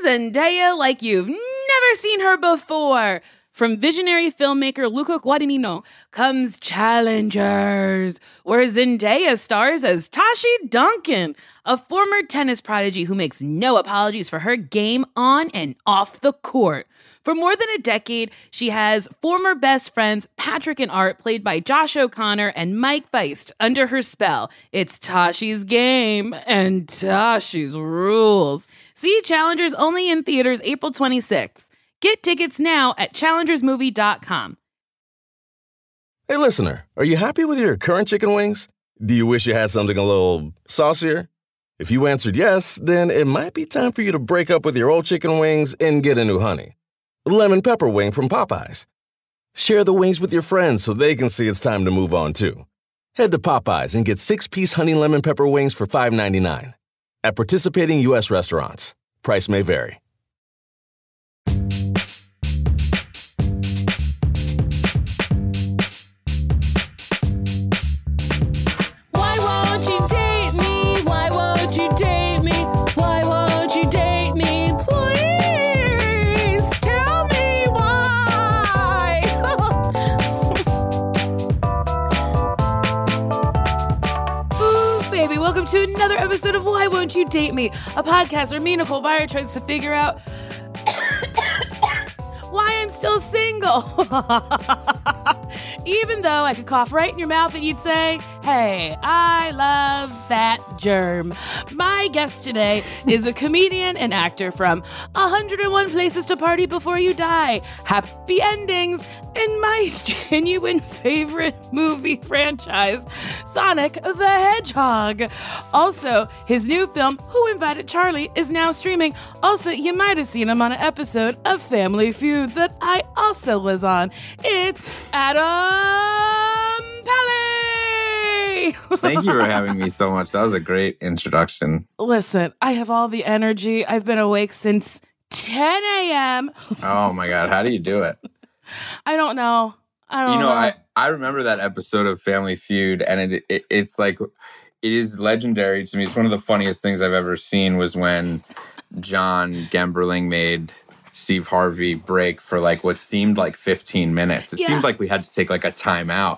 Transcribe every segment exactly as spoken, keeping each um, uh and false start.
Zendaya like you've never seen her before. From visionary filmmaker Luca Guadagnino comes Challengers, where Zendaya stars as Tashi Duncan, a former tennis prodigy who makes no apologies for her game on and off the court. For more than a decade, she has former best friends Patrick and Art, played by Josh O'Connor and Mike Feist, under her spell. It's Tashi's game and Tashi's rules. See Challengers only in theaters April twenty-sixth. Get tickets now at challengers movie dot com. Hey, listener, are you happy with your current chicken wings? Do you wish you had something a little saucier? If you answered yes, then it might be time for you to break up with your old chicken wings and get a new honey. Lemon pepper wing from Popeyes. Share the wings with your friends so they can see it's time to move on, too. Head to Popeyes and get six-piece honey lemon pepper wings for five ninety-nine. At participating U S restaurants. Price may vary. To another episode of Why Won't You Date Me, a podcast where me, Nicole Byer, tries to figure out why I'm still single. Even though I could cough right in your mouth and you'd say, hey, I love that germ. My guest today is a comedian and actor from one hundred one Places to Party Before You Die, Happy Endings, and my genuine favorite movie franchise, Sonic the Hedgehog. Also, his new film, Who Invited Charlie, is now streaming. Also, you might have seen him on an episode of Family Feud that I also was on. It's Adam Pally! Thank you for having me so much. That was a great introduction. Listen, I have all the energy. I've been awake since ten a.m. Oh my God, how do you do it? I don't know. I don't you know, know. I, I remember that episode of Family Feud, and it, it it's like, it is legendary to me. It's one of the funniest things I've ever seen was when John Gemberling made Steve Harvey break for like what seemed like fifteen minutes. It yeah. seemed like we had to take like a timeout.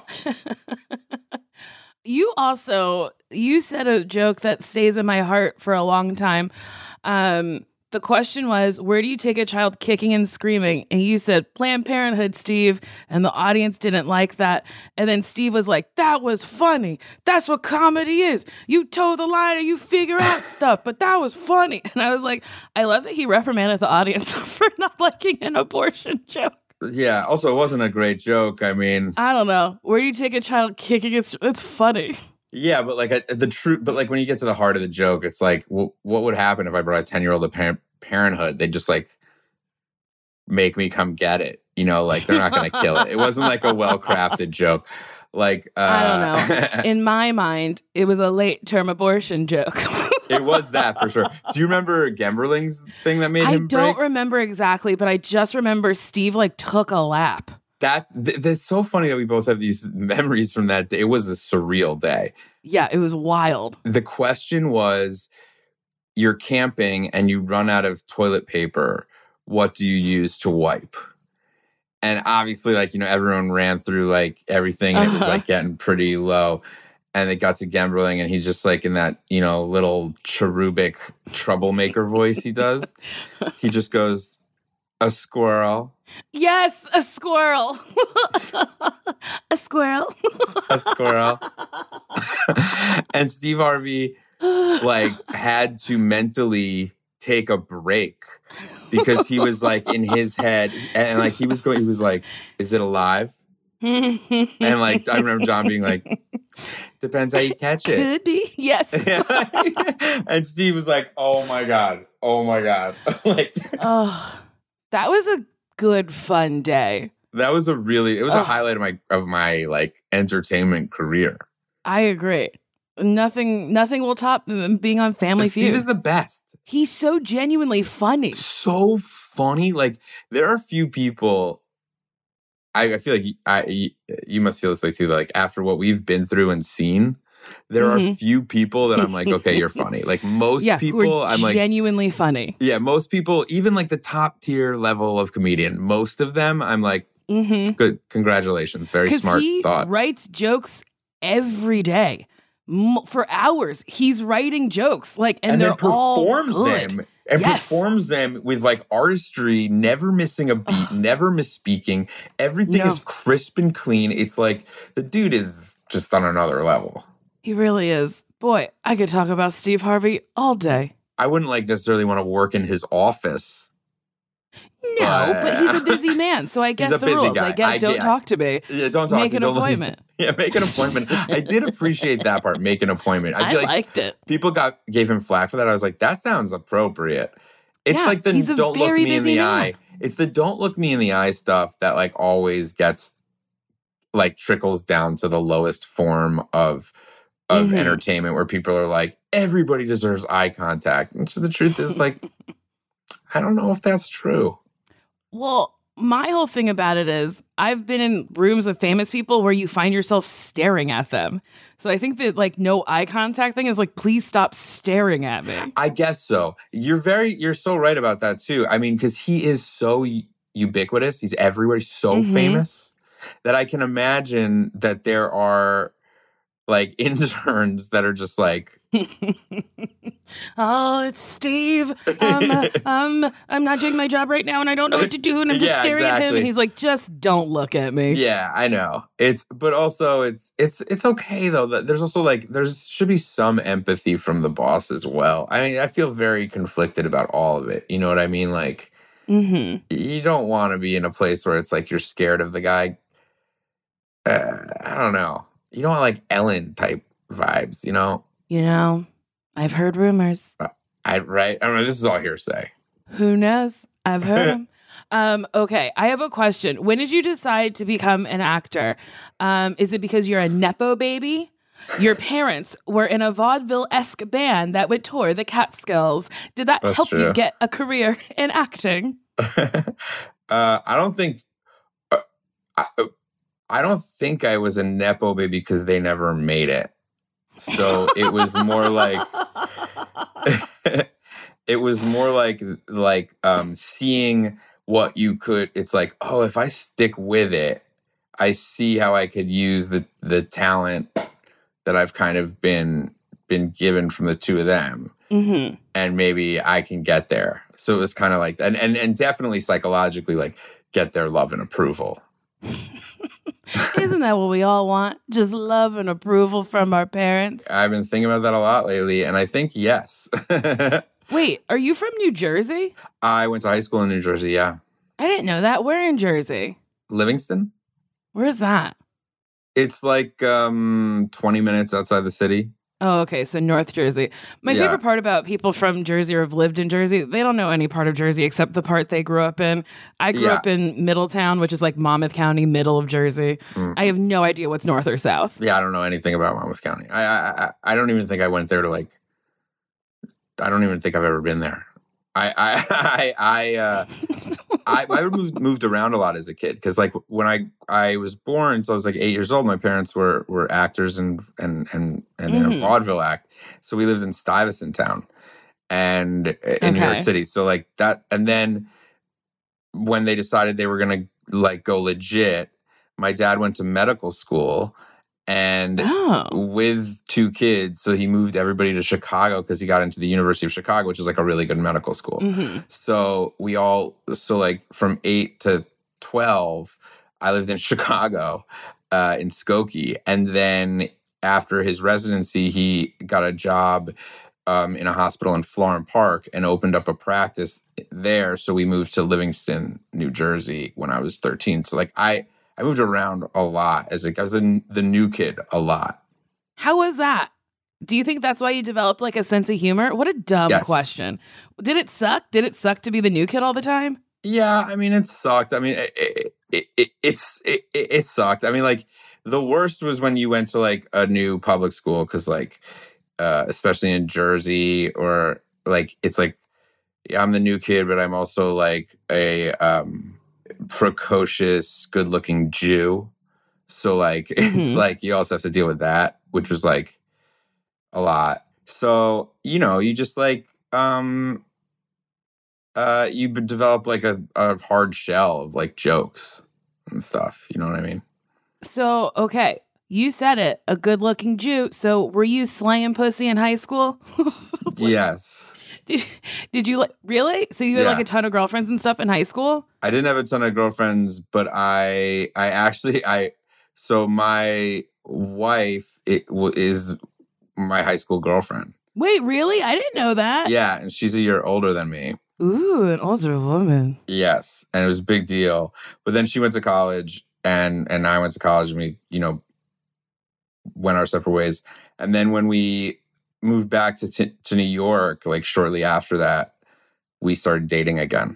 You also, you said a joke that stays in my heart for a long time. Um, the question was, where do you take a child kicking and screaming? And you said, Planned Parenthood, Steve. And the audience didn't like that. And then Steve was like, that was funny. That's what comedy is. You toe the line and you figure out stuff. But that was funny. And I was like, I love that he reprimanded the audience for not liking an abortion joke. Yeah. Also, it wasn't a great joke. I mean, I don't know. Where do you take a child kicking? It's it's funny. Yeah, but like the truth. But like when you get to the heart of the joke, it's like, well, what would happen if I brought a ten-year-old to parent, Parenthood? They'd just like make me come get it. You know, like they're not going to kill it. It wasn't like a well-crafted joke. Like uh, I don't know. In my mind, it was a late-term abortion joke. It was that for sure. Do you remember Gemberling's thing that made I him break? I don't remember exactly, but I just remember Steve like took a lap. That's th- that's so funny that we both have these memories from that day. It was a surreal day. Yeah, it was wild. The question was, you're camping and you run out of toilet paper. What do you use to wipe? And obviously, like, you know, everyone ran through like everything and uh-huh. It was like getting pretty low. And it got to Gemberling, and he's just like in that, you know, little cherubic troublemaker voice he does. He just goes, a squirrel. Yes, a squirrel. A squirrel. A squirrel. And Steve Harvey, like, had to mentally take a break because he was, like, in his head. And, and like, he was going, he was like, is it alive? And, like, I remember John being like, depends how you catch it. Could be, yes. And Steve was like, oh, my God. Oh, my God. Like, oh, that was a good, fun day. That was a really, it was oh. a highlight of my, of my, like, entertainment career. I agree. Nothing, nothing will top being on Family Feud. Steve is the best. He's so genuinely funny. So funny. Like, there are a few people, I, I feel like I, you must feel this way too. Like, after what we've been through and seen, There Mhm. are few people that I'm like, okay, you're funny. Like most Yeah, who people, are I'm like, genuinely funny. yeah, most people, even like the top tier level of comedian, most of them, I'm like, Mm-hmm. good, congratulations, very Because smart he thought. writes jokes every day. M- for hours. He's writing jokes. Like, and, And they're then performs all good. them. And Yes. performs them with like artistry, never missing a beat, never misspeaking. Everything No. is crisp and clean. It's like the dude is just on another level. He really is. Boy, I could talk about Steve Harvey all day. I wouldn't like necessarily want to work in his office. No, But- but he's a busy man, so I get a the busy rules. guy. I get I don't get- talk to me. Yeah, don't talk Make to an me. Don't appointment. Yeah, make an appointment. I did appreciate that part. Make an appointment. I I, feel like liked it. people got gave him flack for that. I was like, that sounds appropriate. It's Yeah, like the he's a don't look very me in busy the man. eye. It's the don't look me in the eye stuff that like always gets like trickles down to the lowest form of of Mhm. entertainment where people are like, everybody deserves eye contact. And so the truth is like, I don't know if that's true. Well, my whole thing about it is I've been in rooms of famous people where you find yourself staring at them. So I think that like no eye contact thing is like, please stop staring at me. I guess so. You're very, you're so right about that too. I mean, because he is so u- ubiquitous. He's everywhere. He's so Mhm. famous that I can imagine that there are like interns that are just like, Oh, it's Steve. Um, uh, um, I'm not doing my job right now and I don't know what to do and I'm just Yeah, staring at him. exactly. And he's like, just don't look at me. yeah, I know. It's, but also it's, it's, it's okay though. That there's also like, there's should be some empathy from the boss as well. I mean, I feel very conflicted about all of it. You know what I mean? Like, Mm-hmm. you don't want to be in a place where it's like you're scared of the guy. Uh, I don't know. You don't want like Ellen type vibes, you know? You know, I've heard rumors. I right? I don't know. This is all hearsay. Who knows? I've heard them. Um, okay, I have a question. When did you decide to become an actor? Um, is it because you're a Nepo baby? Your parents were in a vaudeville-esque band that would tour the Catskills. Did that That's help true. you get a career in acting? uh, I don't think. Uh, I, I don't think I was a nepo baby because they never made it. So it was more like. It was more like like um, seeing what you could. It's like, oh, if I stick with it, I see how I could use the the talent that I've kind of been been given from the two of them, Mm-hmm. and maybe I can get there. So it was kind of like, and and and definitely psychologically, like get their love and approval. Isn't that what we all want? Just love and approval from our parents. I've been thinking about that a lot lately, and I think yes. Wait, are you from New Jersey? I went to high school in New Jersey. Yeah, I didn't know that. Where in Jersey? Livingston. Where's that? It's like um, twenty minutes outside the city. Oh, okay. So North Jersey. My Yeah. favorite part about people from Jersey or have lived in Jersey, they don't know any part of Jersey except the part they grew up in. I grew Yeah. up in Middletown, which is like Monmouth County, middle of Jersey. Mm. I have no idea what's north or south. Yeah, I don't know anything about Monmouth County. I, I I I don't even think I went there to like. I don't even think I've ever been there. I I I I uh, I, I moved moved around a lot as a kid because like when I I was born, so I was like eight years old. My parents were were actors and and and and in a Mhm. vaudeville act, so we lived in Stuyvesant Town, and in New York Okay. City. So like that, and then when they decided they were gonna like go legit, my dad went to medical school. And Oh. with two kids, so he moved everybody to Chicago because he got into the University of Chicago, which is like a really good medical school. Mhm. So we all, so like from eight to twelve, I lived in Chicago, uh, in Skokie. And then after his residency, he got a job um, in a hospital in Florham Park and opened up a practice there. So we moved to Livingston, New Jersey when I was thirteen. So like I, I moved around a lot as like I was the, the new kid a lot. How was that? Do you think that's why you developed like a sense of humor? What a dumb Yes. question. Did it suck? Did it suck to be the new kid all the time? Yeah, I mean, it sucked. I mean, it, it, it, it it's it, it it sucked. I mean, like the worst was when you went to like a new public school because, like, uh, especially in Jersey, or like it's like yeah, I'm the new kid, but I'm also like a um, precocious, good-looking Jew. So like, it's Mhm. like you also have to deal with that, which was like a lot. So, you know, you just like, um, uh, you b- develop like a, a hard shell of like jokes and stuff. You know what I mean? So, okay, you said it, a good-looking Jew. So, were you slaying pussy in high school? Yes. Did, did you like really? So you had Yeah. like a ton of girlfriends and stuff in high school? I didn't have a ton of girlfriends, but I, I actually, I, so my wife it, w- is my high school girlfriend. Wait, really? I didn't know that. Yeah, and she's a year older than me. Ooh, an older woman. Yes, and it was a big deal. But then she went to college, and and I went to college, and we, you know, went our separate ways. And then when we moved back to t- to New York, like shortly after that, we started dating again.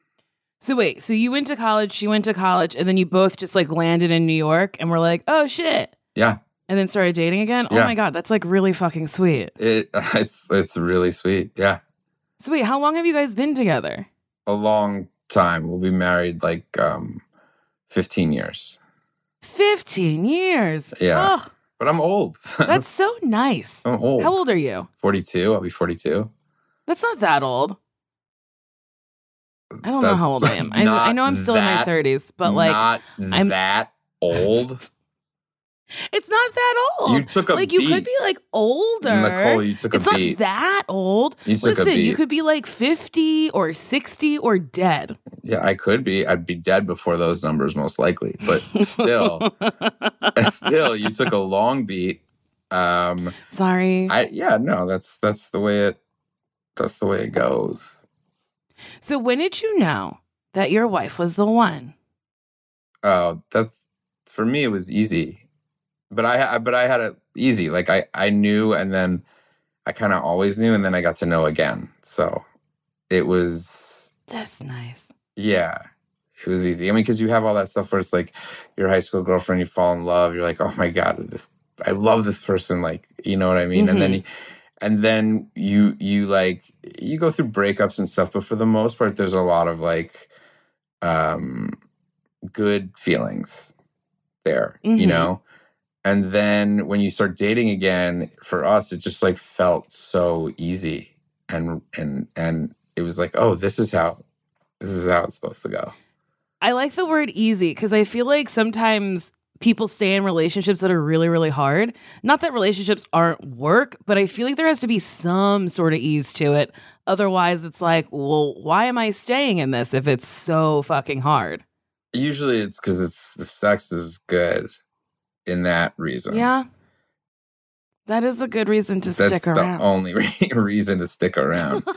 So wait, so you went to college, she went to college, and then you both just like landed in New York and were like, oh shit. Yeah. And then started dating again? Oh Yeah. my God, that's like really fucking sweet. It it's it's really sweet. Yeah. So wait, how long have you guys been together? A long time. We'll be married like um fifteen years. fifteen years. Yeah. Oh, But I'm old. that's so nice. I'm old. How old are you? forty-two. I'll be forty-two. That's not that old. I don't know That's how old I am. I, not I know I'm still in my that- thirties, but like, not I'm- that old. it's not that old. You took a like beat. you could be like older. Nicole, you took a it's not beat. that old. You took a Listen, you beat. could be like fifty or sixty or dead. Yeah, I could be. I'd be dead before those numbers, most likely. But still, still, you took a long beat. Um, Sorry. I yeah, no, that's that's the way it. That's the way it goes. So when did you know that your wife was the one? Oh, that's for me. It was easy, but I, I but I had it easy. Like I I knew, and then I kind of always knew, and then I got to know again. So it was. That's nice. Yeah, it was easy. I mean, because you have all that stuff where it's like your high school girlfriend, you fall in love, you're like, oh my God, this I love this person, like, you know what I mean? And then you, and then you you like you go through breakups and stuff, but for the most part, there's a lot of like um good feelings there, you Mhm. know? And then when you start dating again, for us, it just like felt so easy. And and and it was like, oh, this is how This is how it's supposed to go. I like the word easy because I feel like sometimes people stay in relationships that are really, really hard. Not that relationships aren't work, but I feel like there has to be some sort of ease to it. Otherwise, it's like, well, why am I staying in this if it's so fucking hard? Usually it's because it's the sex is good in that reason. Yeah. That is a good reason to That's stick the around. only re- reason to stick around.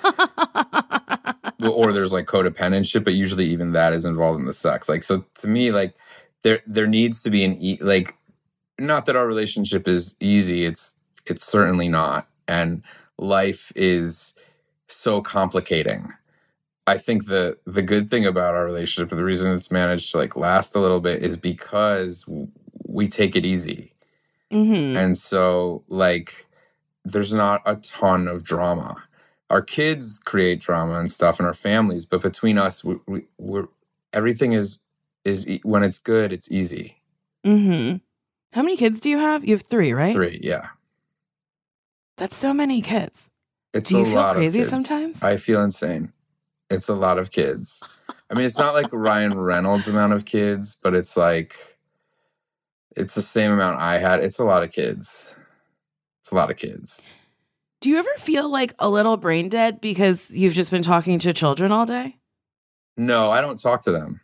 Or there's like codependentship, but usually even that is involved in the sex. Like, so to me, like there there needs to be an e- like, not that our relationship is easy. It's it's certainly not, and life is so complicating. I think the the good thing about our relationship, and the reason it's managed to like last a little bit, is because w- we take it easy, Mhm. and so like there's not a ton of drama. Our kids create drama and stuff in our families, but between us, we, we, we're everything is is e- when it's good, it's easy. Mhm. How many kids do you have? You have three, right? Three, yeah. That's so many kids. It's Do you a feel lot of crazy kids. sometimes? I feel insane. It's a lot of kids. I mean, it's not like Ryan Reynolds' amount of kids, but it's like it's the same amount I had. It's a lot of kids. It's a lot of kids. Do you ever feel like a little brain dead because you've just been talking to children all day? No, I don't talk to them.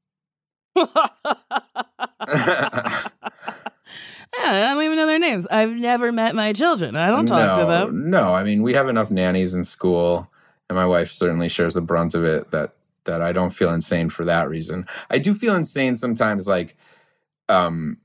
Yeah, I don't even know their names. I've never met my children. I don't talk no, to them. No, I mean, we have enough nannies in school, and my wife certainly shares the brunt of it, that that I don't feel insane for that reason. I do feel insane sometimes, like, um,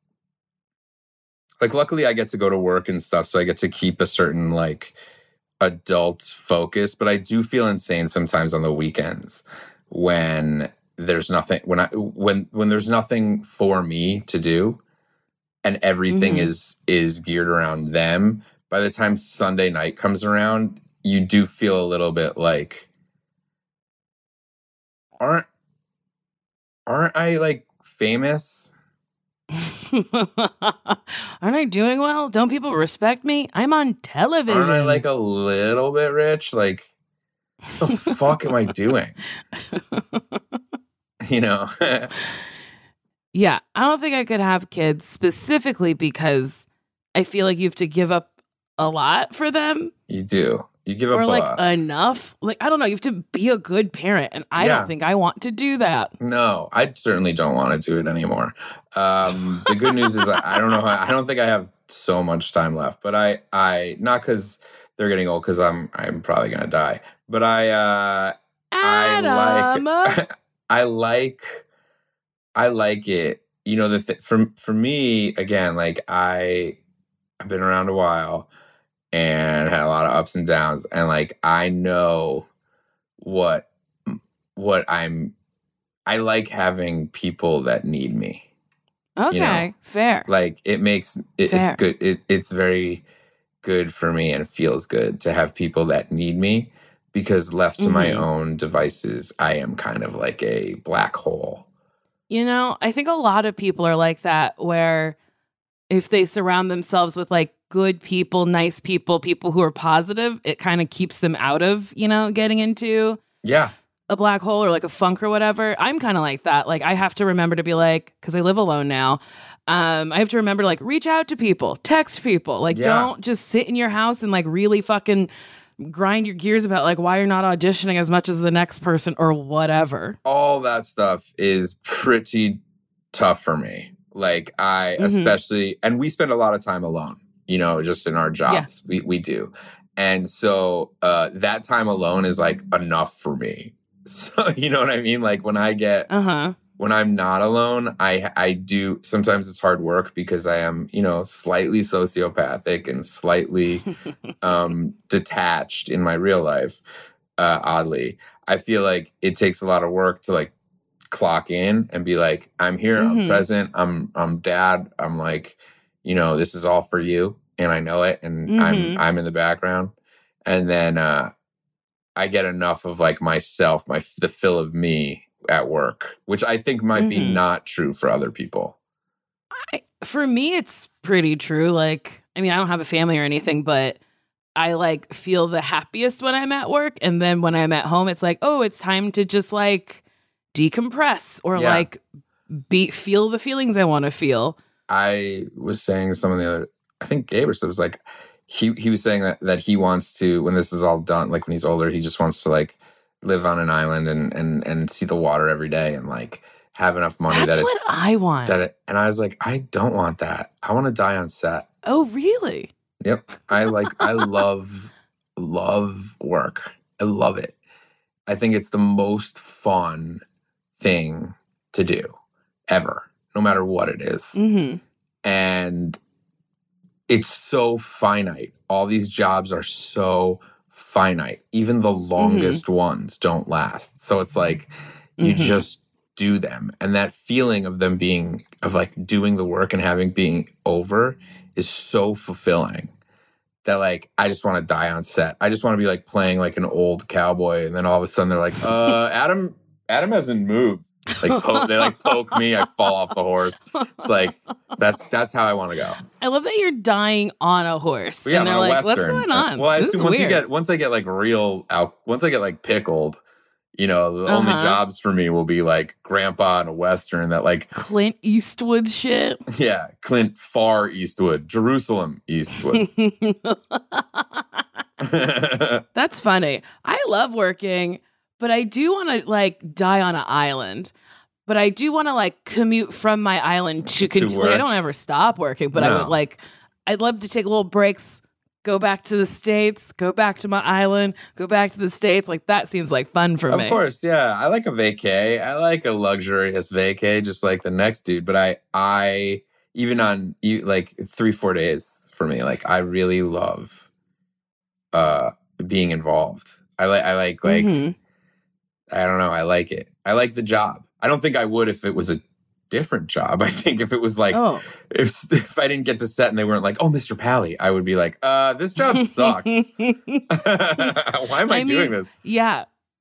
like luckily I get to go to work and stuff, so I get to keep a certain like adult focus, but I do feel insane sometimes on the weekends when there's nothing when I when when there's nothing for me to do. And everything Mhm. is is geared around them. By the time Sunday night comes around, you do feel a little bit like, aren't aren't I like famous? Aren't I doing well? Don't people respect me? I'm on television. Aren't I like a little bit rich? Like, what the fuck am I doing? You know? Yeah, I don't think I could have kids specifically because I feel like you have to give up a lot for them. You do. You give up or a like lot. enough. Like, I don't know. You have to be a good parent. And I Yeah. don't think I want to do that. No, I certainly don't want to do it anymore. Um, the good news is I, I don't know. How, I don't think I have so much time left, but I, I not because they're getting old, because I'm, I'm probably gonna die. But I, uh, Adam. I like, I like, I like it. You know, the th- for for me again, like I, I've been around a while and had a lot of ups and downs, and like I know what what I'm. I like having people that need me. Okay, you know? fair. Like it makes it, Fair. it's good. It, it's very good for me, and it feels good to have people that need me. Because left to my Mhm. own devices, I am kind of like a black hole. You know, I think a lot of people are like that, where if they surround themselves with like good people, nice people, people who are positive, it kind of keeps them out of, you know, getting into Yeah. a black hole or like a funk or whatever. I'm kind of like that. Like I have to remember to be like, because I live alone now, um, I have to remember to like reach out to people, text people. Like Yeah. don't just sit in your house and like really fucking grind your gears about like why you're not auditioning as much as the next person or whatever. All that stuff is pretty tough for me. Like I Mhm. especially, and we spend a lot of time alone, you know, just in our jobs. We we do. And so uh, that time alone is like enough for me. So, you know what I mean? Like when I get, Uh-huh. when I'm not alone, I I do, sometimes it's hard work because I am, you know, slightly sociopathic and slightly um, detached in my real life, uh, oddly. I feel like it takes a lot of work to like clock in and be like, I'm here, I'm Mhm. present, I'm I'm dad, I'm like, you know, this is all for you, and I know it, and Mhm. I'm I'm in the background, and then uh, I get enough of like myself, my the fill of me at work, which I think might be Mhm. not true for other people. I, for me, it's pretty true. Like, I mean, I don't have a family or anything, but I like feel the happiest when I'm at work. And then when I'm at home, it's like, oh, it's time to just like decompress or Yeah. like be feel the feelings I want to feel. I was saying to someone the other, I think Gabe or so was like, he he was saying that that he wants to, when this is all done, like when he's older, he just wants to like live on an island and and and see the water every day and like have enough money That's that it, what I want. that it, and I was like, I don't want that. I want to die on set. Oh, really? Yep. I like, I love, love work. I love it. I think it's the most fun thing to do ever, no matter what it is. Mm-hmm. And it's so finite. All these jobs are so finite. Even the longest ones don't last. So it's like you Mhm. just do them. And that feeling of them being, of like doing the work and having being over is so fulfilling that like I just want to die on set. I just want to be like playing like an old cowboy, and then all of a sudden they're like, uh, Adam, Adam hasn't moved. Like poke, they like poke me, I fall off the horse. It's like that's that's how I want to go. I love that you're dying on a horse. But yeah, and they're I'm on a like, Western. what's going Uh, on? Well, I This assume is once you weird. get once I get like real out, once I get like pickled, you know, the only Uh-huh. jobs for me will be like grandpa in a Western that like Clint Eastwood shit. yeah, Clint Far Eastwood, Jerusalem Eastwood. That's funny. I love working, but I do want to like die on an island. But I do want to like commute from my island to, To continue. Like, I work. don't ever stop working, but I No. would like, I'd love to take little breaks, go back to the States, go back to my island, go back to the States. Like that seems like fun for Of me. course, yeah. I like a vacay. I like a luxurious vacay, just like the next dude. But I, I even on you like three, four days for me, like I really love uh being involved. I like, I like, like, Mhm. I don't know. I like it. I like the job. I don't think I would if it was a different job. I think if it was like, Oh. if if I didn't get to set and they weren't like, oh, Mister Pally, I would be like, uh, this job sucks. Why am I, I doing mean, this? Yeah.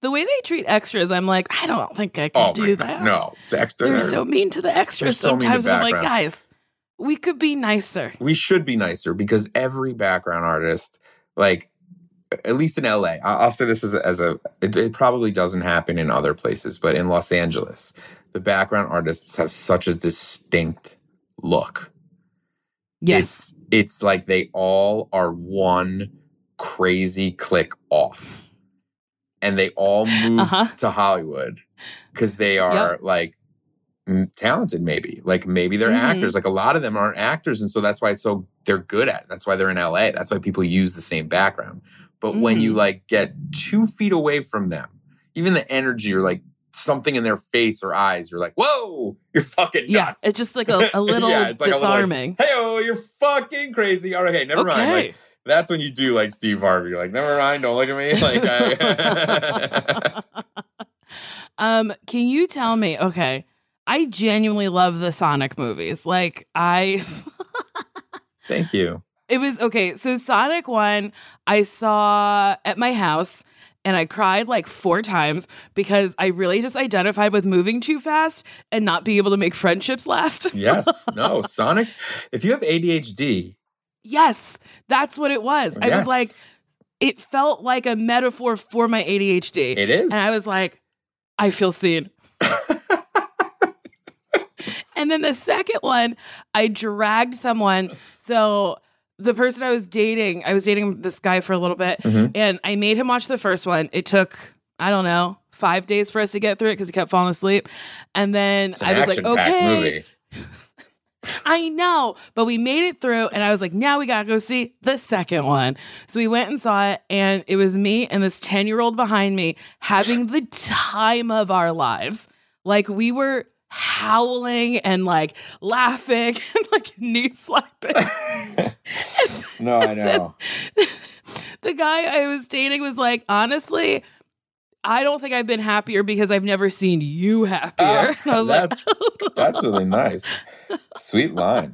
The way they treat extras, I'm like, I don't think I can Oh do my that. God, no, the extra. They're so mean to the extras so mean to sometimes. And I'm like, background. guys, we could be nicer. We should be nicer because every background artist, like at least in L A, I- I'll say this as a, as a it, it probably doesn't happen in other places, but in Los Angeles, the background artists have such a distinct look. Yes. It's it's like they all are one crazy click off. And they all move Uh-huh. to Hollywood because they are Yep. like m- talented, maybe. Like maybe they're Mhm. actors. Like a lot of them aren't actors. And so that's why it's so they're good at it. That's why they're in L A. That's why people use the same background. But when you Mhm. like get two feet away from them, even the energy or like something in their face or eyes, you're like, whoa, you're fucking Yeah, nuts. it's just like a, a little Yeah, it's like a little, like, disarming. hey, oh, you're fucking crazy. All right, okay, never mind. Okay. Like, that's when you do like Steve Harvey. You're like, never mind, don't look at me. Like, I... um, can you tell me? Okay, I genuinely love the Sonic movies. Like, I, Thank you. it was okay. So Sonic one, I saw at my house, and I cried like four times because I really just identified with moving too fast and not being able to make friendships last. Yes, no, Sonic. If you have A D H D, Yes, that's what it was. I yes, was like, it felt like a metaphor for my A D H D. it is. And I was like, I feel seen. And then the second one, I dragged someone. So the person I was dating, I was dating this guy for a little bit, Mhm. and I made him watch the first one. It took, I don't know, five days for us to get through it because he kept falling asleep. And then It's an I was like, action-packed okay. movie. I know, but we made it through, and I was like, now we gotta go see the second one. So we went and saw it, and it was me and this ten-year-old behind me having the time of our lives. Like, we were howling and like laughing and like knee slapping. No, I know. The guy I was dating was like, honestly, I don't think I've been happier because I've never seen you happier. Ah, And I was like, that's, that's really nice. Sweet line.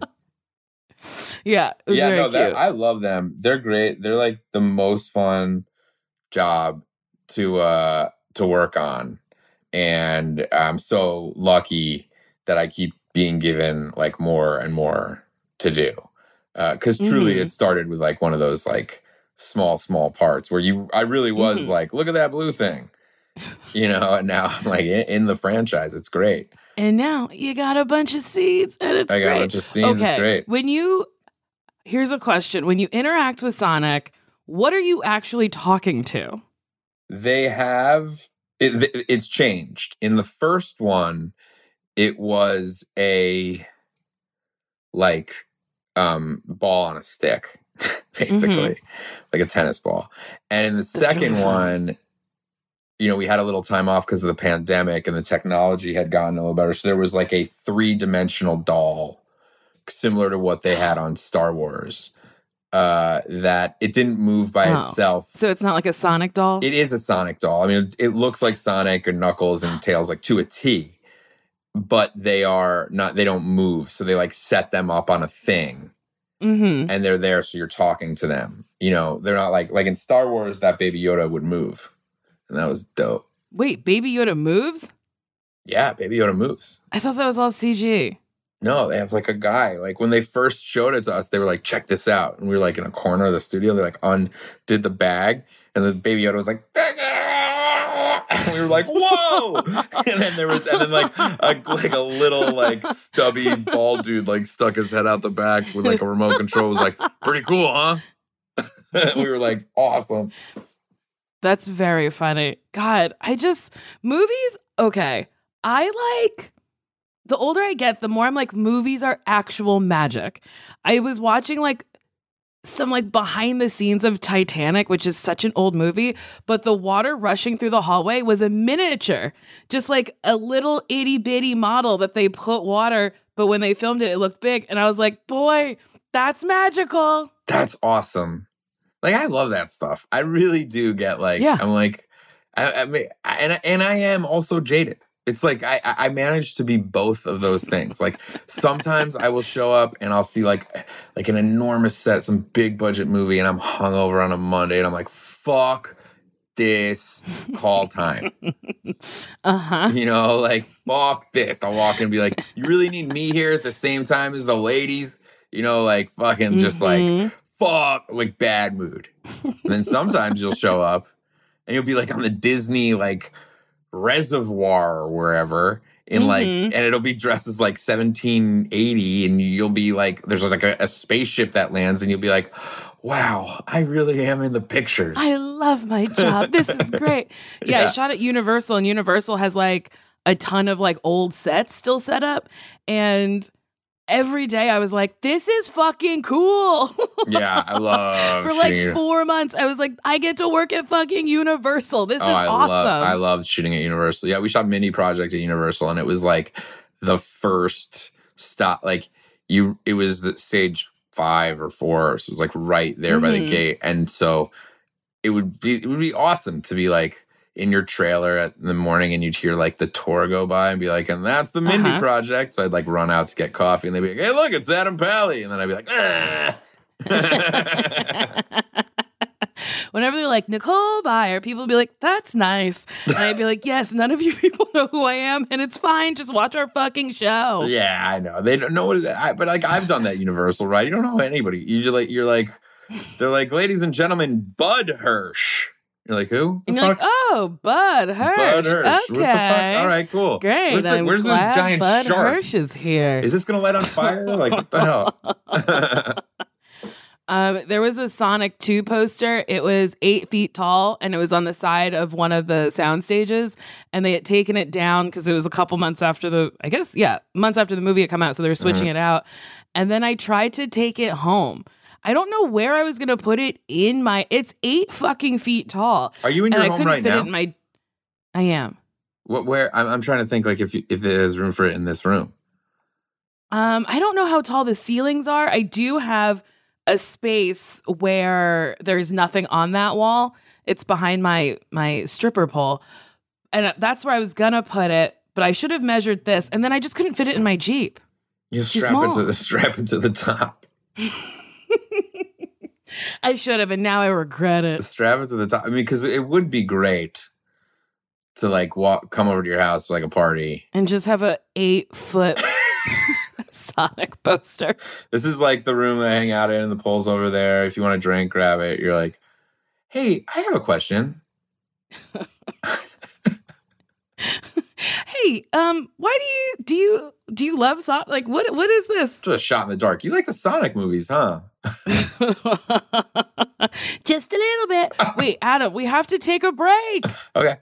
yeah, it was Yeah, very no, that, cute. I love them. They're great. They're like the most fun job to uh to work on. And I'm so lucky that I keep being given like more and more to do. Uh, cause truly Mhm. it started with like one of those like small, small parts where you I really was Mhm. like, look at that blue thing. You know, and now I'm like in, in the franchise. It's great. And now you got a bunch of seeds, and it's I got great. a bunch of scenes. Okay, It's great. when you here's a question: when you interact with Sonic, what are you actually talking to? They have it, it's changed. In the first one, it was a like um ball on a stick, basically, like a tennis ball. And in the Mm-hmm. That's second really fun. one, you know, we had a little time off because of the pandemic and the technology had gotten a little better. So there was like a three-dimensional doll similar to what they had on Star Wars. Uh, that it didn't move by Oh. itself. So it's not like a Sonic doll? It is a Sonic doll. I mean, it looks like Sonic and Knuckles and Tails like to a T, but they are not, they don't move. So they like set them up on a thing Mm-hmm. and they're there. So you're talking to them. You know, they're not like, like in Star Wars, that Baby Yoda would move. And that was dope. Wait, Baby Yoda moves? Yeah, Baby Yoda moves. I thought that was all C G. No, they have like a guy. Like when they first showed it to us, they were like, check this out. And we were like in a corner of the studio. They like undid the bag. And the Baby Yoda was like, and we were like, whoa. And then there was, and then like a, like a little like stubby bald dude like stuck his head out the back with like a remote control. It was like, pretty cool, huh? We were like, awesome. That's very funny. God, I just movies. Okay, I like. The older I get, the more I'm like, movies are actual magic. I was watching like some like behind the scenes of Titanic, which is such an old movie, but the water rushing through the hallway was a miniature, just like a little itty bitty model that they put water, but when they filmed it, it looked big. And I was like, boy, that's magical. That's awesome. Like, I love that stuff. I really do get like, Yeah. I'm like, I, I mean, I- and, and I am also jaded. It's like I, I managed to be both of those things. Like sometimes I will show up and I'll see like like an enormous set, some big budget movie, and I'm hungover on a Monday, and I'm like, fuck this, call time. Uh-huh. You know, like, fuck this. I'll walk in and be like, you really need me here at the same time as the ladies? You know, like, fucking just Mhm. like, fuck, like, bad mood. And then sometimes you'll show up and you'll be like on the Disney, like, reservoir or wherever. In like, Mhm. and it'll be dressed as like seventeen eighty, and you'll be like, there's like a, a spaceship that lands, and you'll be like, wow, I really am in the pictures. I love my job. This is great. Yeah, Yeah. I shot at Universal, and Universal has like a ton of like old sets still set up. And every day I was like, this is fucking cool. Yeah, I love For like shooting. four months, I was like, I get to work at fucking Universal. This Oh, is I awesome. love I loved shooting at Universal. Yeah, we shot Mini Project at Universal, and it was like the first stop. Like you, it was the stage five or four, so it was like right there by the Mhm. gate. And so it would be it would be awesome to be like in your trailer at in the morning, and you'd hear like the tour go by and be like, and that's the Mindy Uh-huh. Project. So I'd like run out to get coffee, and they'd be like, hey, look, it's Adam Pally, and then I'd be like, ah. Whenever they're like, Nicole Byer, people will be like, that's nice. And I'd be like, yes, none of you people know who I am, and it's fine. Just watch our fucking show. Yeah, I know. They don't know what it is. I, but like I've done that Universal ride. You don't know anybody. You just like you're like they're like, ladies and gentlemen, Bud Hirsch. You're like, who? The And you're like, fuck? oh, Bud Hirsch. Bud Hirsch. Okay. What the fuck? All right, cool. Great. Where's the, I'm where's the glad giant Bud shark? Hirsch is here. Is this gonna light on fire? Like what the hell? Um, there was a Sonic two poster. It was eight feet tall, and it was on the side of one of the sound stages. And they had taken it down because it was a couple months after the, I guess, yeah, months after the movie had come out. So they were switching Mhm. it out. And then I tried to take it home. I don't know where I was gonna put it in my. It's eight fucking feet tall. Are you in and your I home couldn't right fit now? it in my. I am. What? Where? I'm, I'm trying to think. Like if you, if there's room for it in this room. Um, I don't know how tall the ceilings are. I do have a space where there's nothing on that wall. It's behind my my stripper pole. And that's where I was gonna put it, but I should have measured this, and then I just couldn't fit it in my Jeep. You Too strap it small. to the strap it to the top. I should have, and now I regret it. Strap it to the top. I mean, because it would be great to like walk, come over to your house for like a party. And just have a eight foot Sonic poster. This is like the room I hang out in. The pool's over there. If you want a drink, grab it. You're like, hey, I have a question. Hey, um, why do you do you do you love Sonic? Like, what what is this? Just a shot in the dark. You like the Sonic movies, huh? Just a little bit. Wait, Adam, we have to take a break. Okay.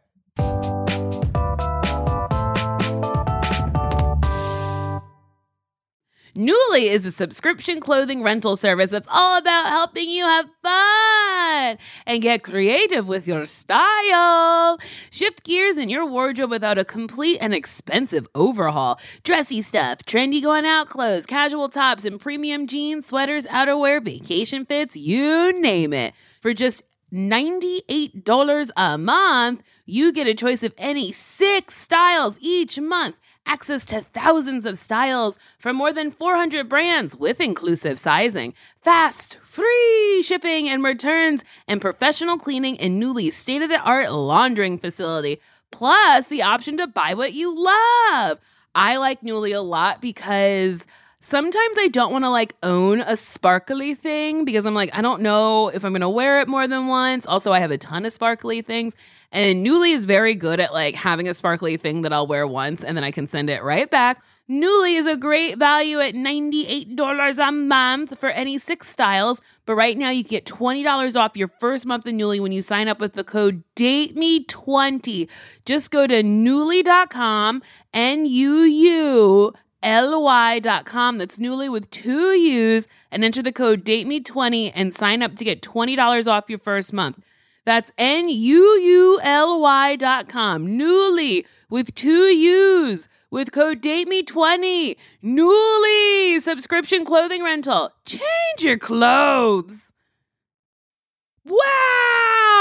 Nuuly is a subscription clothing rental service that's all about helping you have fun and get creative with your style. Shift gears in your wardrobe without a complete and expensive overhaul. Dressy stuff, trendy going out clothes, casual tops, and premium jeans, sweaters, outerwear, vacation fits, you name it. For just ninety-eight dollars a month, you get a choice of any six styles each month. Access to thousands of styles from more than four hundred brands with inclusive sizing, fast, free shipping and returns, and professional cleaning in Nuuly's state-of-the-art laundering facility, plus the option to buy what you love. I like Nuuly a lot because sometimes I don't want to like own a sparkly thing because I'm like, I don't know if I'm going to wear it more than once. Also, I have a ton of sparkly things. And Nuuly is very good at like having a sparkly thing that I'll wear once and then I can send it right back. Nuuly is a great value at ninety-eight dollars a month for any six styles. But right now you can get twenty dollars off your first month of Nuuly when you sign up with the code date me twenty. Just go to Nuuly dot com, N U U L Y dot com. That's Nuuly with two U's, and enter the code date me twenty and sign up to get twenty dollars off your first month. That's N U U L Y dot com. Nuuly with two U's with code date me twenty. Nuuly subscription clothing rental. Change your clothes. Wow!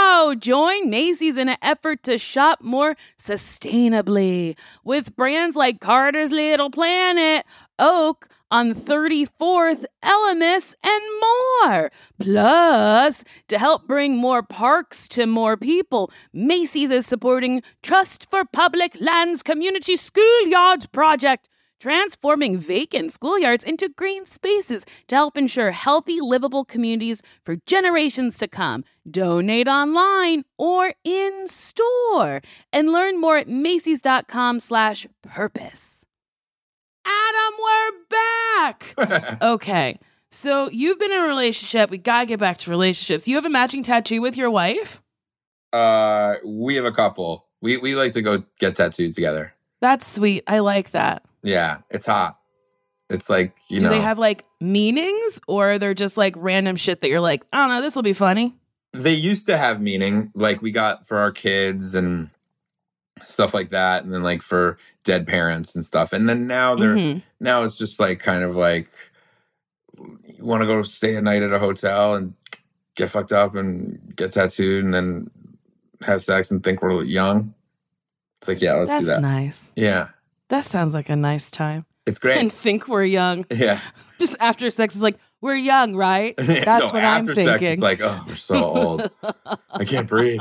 Wow! Join Macy's in an effort to shop more sustainably with brands like Carter's Little Planet, Oak on thirty-fourth, Elemis, and more. Plus, to help bring more parks to more people, Macy's is supporting Trust for Public Lands Community Schoolyards Project, transforming vacant schoolyards into green spaces to help ensure healthy, livable communities for generations to come. Donate online or in store and learn more at Macy's.com slash purpose. Adam, we're back. Okay, so you've been in a relationship. We gotta get back to relationships. You have a matching tattoo with your wife? Uh, we have a couple. We we like to go get tattooed together. That's sweet. I like that. Yeah, it's hot. It's like, you Do know. they have like meanings, or they're just like random shit that you're like, I don't know, this will be funny? They used to have meaning, like we got for our kids and stuff like that, and then like for dead parents and stuff. And then now they're Mhm. now it's just like kind of like you want to go stay a night at a hotel and get fucked up and get tattooed and then have sex and think we're young. It's like, yeah, let's That's do that. nice. Yeah, That sounds like a nice time. it's great. And think we're young. Yeah. Just after sex is like, we're young, right? That's No, what I'm after thinking. sex, it's like, oh, we're so old. I can't breathe.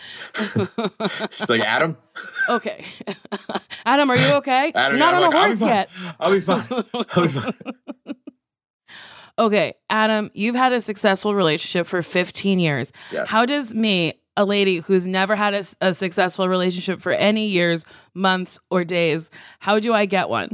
She's like, Adam? Okay. Adam, are you okay? Adam, You're not yeah, on I'm a like, I'll be horse fine. yet. I'll be fine. I'll be fine. Okay, Adam, you've had a successful relationship for fifteen years. Yes. How does me, a lady who's never had a, a successful relationship for any years, months, or days, how do I get one?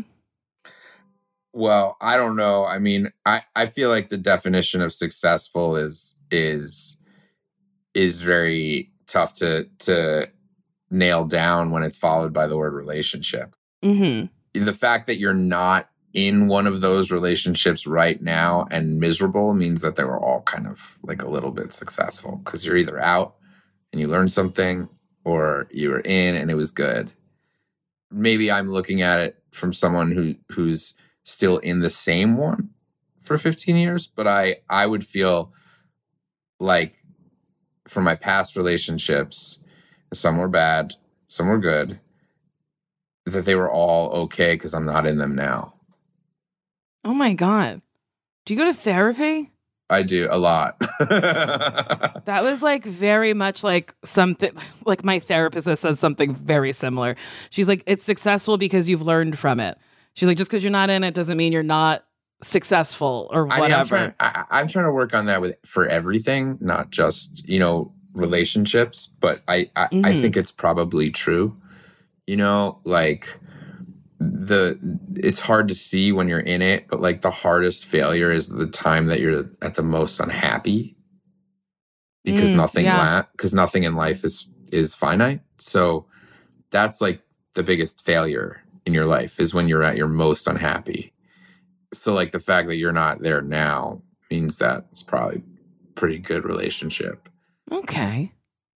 Well, I don't know. I mean, I, I feel like the definition of successful is is is very tough to to nail down when it's followed by the word relationship. Mm-hmm. The fact that you're not in one of those relationships right now and miserable means that they were all kind of like a little bit successful, because you're either out and you learned something, or you were in and it was good. Maybe I'm looking at it from someone who who's still in the same one for fifteen years, but I I would feel like from my past relationships, some were bad, some were good, that they were all okay because I'm not in them now. Oh my God. Do you go to therapy? I do a lot. That was like very much like something, like my therapist has said something very similar. She's like, it's successful because you've learned from it. She's like, just because you're not in it doesn't mean you're not successful or whatever. I mean, I'm, trying, I, I'm trying to work on that with for everything, not just, you know, relationships, but I, I, Mm-hmm. I think it's probably true. You know, like the it's hard to see when you're in it, but like the hardest failure is the time that you're at the most unhappy, because Mm, nothing yeah. la- because nothing in life is is finite. So that's like the biggest failure in your life, is when you're at your most unhappy. So like the fact that you're not there now means that it's probably a pretty good relationship. Okay.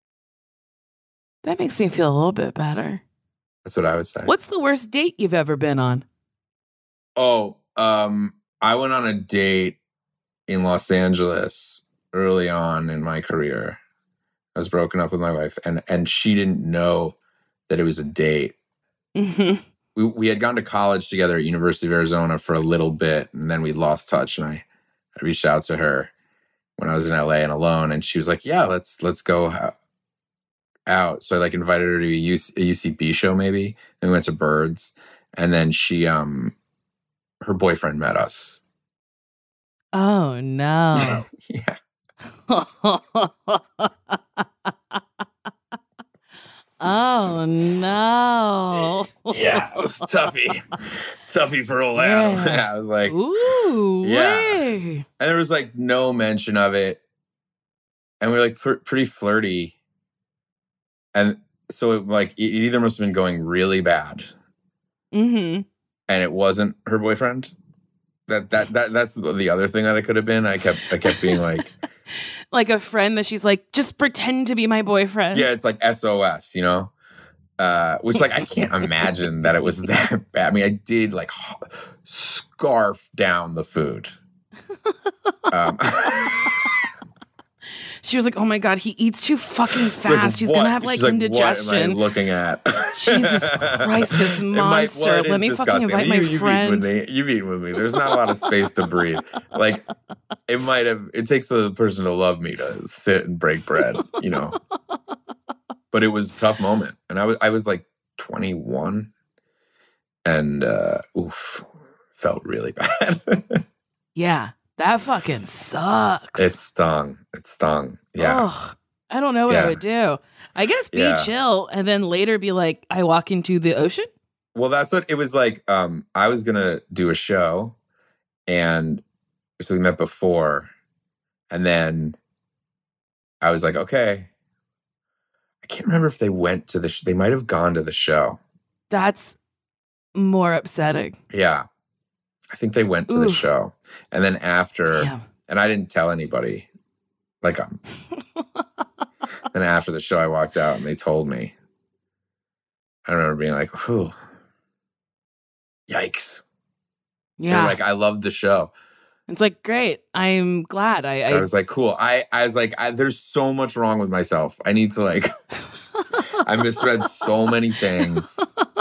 That makes me feel a little bit better. That's what I would say. What's the worst date you've ever been on? Oh, um, I went on a date in Los Angeles early on in my career. I was broken up with my wife, and and she didn't know that it was a date. Mm-hmm. We we had gone to college together at University of Arizona for a little bit, and then we lost touch. And I, I reached out to her when I was in L A and alone, and she was like, "Yeah, let's let's go ha- out." So I like invited her to a, U C, a U C B show, maybe. And we went to Birds, and then she um her boyfriend met us. Oh, no. Yeah. Oh, no. Yeah, it was toughy. Toughy for old Adam. Yeah. I was like, Ooh, Yeah. way. and there was like no mention of it. And we were like pr- pretty flirty. And so it, like it either must have been going really bad, Mm-hmm. and it wasn't her boyfriend. That that that that's the other thing that it could have been. I kept I kept being like, Like a friend that she's like, just pretend to be my boyfriend. yeah, it's like S O S, you know? Uh, which like I can't imagine that it was that bad. I mean, I did like h- scarf down the food. Um, She was like, oh my God, he eats too fucking fast. Like, He's what? going to have like She's like, indigestion. What am I looking at? Jesus Christ, this It might- monster. well, it is Let me fucking disgusting. invite you, my you've friend. Eaten with me. You've eaten with me. There's not a lot of space to breathe. Like, it might have, it takes a person to love me to sit and break bread, you know. But it was a tough moment. And I was, I was like twenty-one. And, uh, oof, felt really bad. Yeah, that fucking sucks. It stung. It stung. Yeah. Ugh, I don't know what Yeah. I would do. I guess be Yeah. chill and then later be like, I walk into the ocean. Well, that's what it was like. Um, I was going to do a show. And so we met before. And then I was like, okay. I can't remember if they went to the sh- they might have gone to the show. That's more upsetting. Yeah. I think they went to the Oof. show. And then after, Damn. and I didn't tell anybody. Like, um, then after the show, I walked out and they told me. I remember being like, whew, yikes. They're Yeah. like, I loved the show. It's like, great. I'm glad. I, I, I was like, cool. I, I was like, I, there's so much wrong with myself. I need to like, I misread so many things.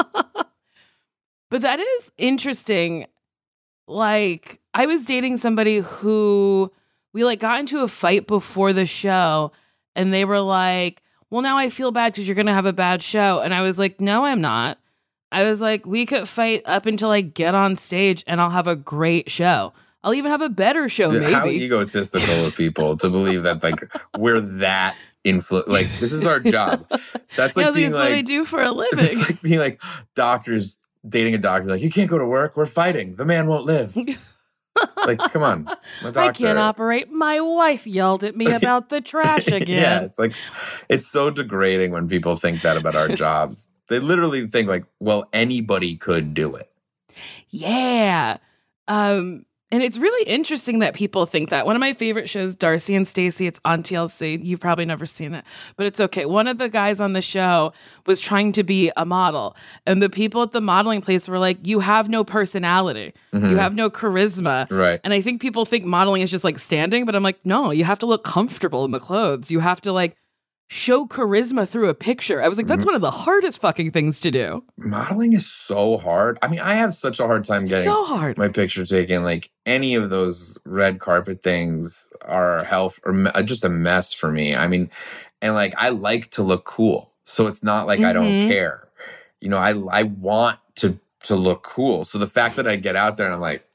But that is interesting. Like, I was dating somebody who we like got into a fight before the show, and they were like, well, now I feel bad because you're going to have a bad show. And I was like, no, I'm not. I was like, we could fight up until I get on stage and I'll have a great show. I'll even have a better show, maybe. How egotistical of people to believe that like we're that influ like this is our job. That's like Yeah, I was like, being it's like what I do for a living. it's like being like doctors dating a doctor like you can't go to work. We're fighting. The man won't live. Like, come on, my doctor. I can't operate. My wife yelled at me about the trash again. Yeah, it's like it's so degrading when people think that about our jobs. They literally think like, well, anybody could do it. Yeah. Um, and it's really interesting that people think that. One of my favorite shows, Darcy and Stacey, it's on T L C. You've probably never seen it, but it's okay. One of the guys on the show was trying to be a model, and the people at the modeling place were like, you have no personality. Mhm. You have no charisma. Right. And I think people think modeling is just like standing, but I'm like, no, you have to look comfortable in the clothes. You have to like show charisma through a picture. I was like, that's one of the hardest fucking things to do. Modeling is so hard. I mean, I have such a hard time getting So hard. my picture taken. Like any of those red carpet things are hell or me- just a mess for me. I mean, and like I like to look cool, so it's not like I don't Mhm. care. You know, I I want to to look cool. So the fact that I get out there and I'm like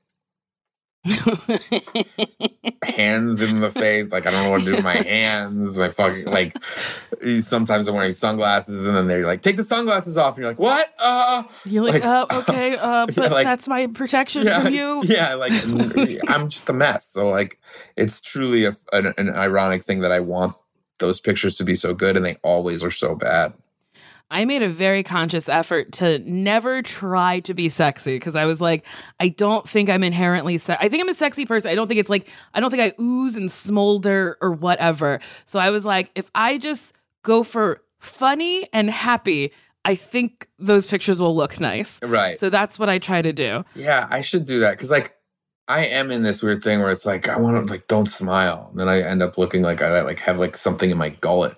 hands in the face, like I don't know what to do with my hands. My fucking like. Sometimes I'm wearing sunglasses, and then they're like, "Take the sunglasses off," and you're like, "What?" Uh, You're like, Like- uh, okay, uh, but like- that's my protection yeah, from you. yeah. Like I'm just a mess. So like, it's truly a, an, an ironic thing that I want those pictures to be so good, and they always are so bad. I made a very conscious effort to never try to be sexy because I was like, I don't think I'm inherently se- I think I'm a sexy person. I don't think it's like, I don't think I ooze and smolder or whatever. So I was like, if I just go for funny and happy, I think those pictures will look nice. Right. So that's what I try to do. Yeah, I should do that because like I am in this weird thing where it's like I want to like don't smile, and then I end up looking like I like have like something in my gullet.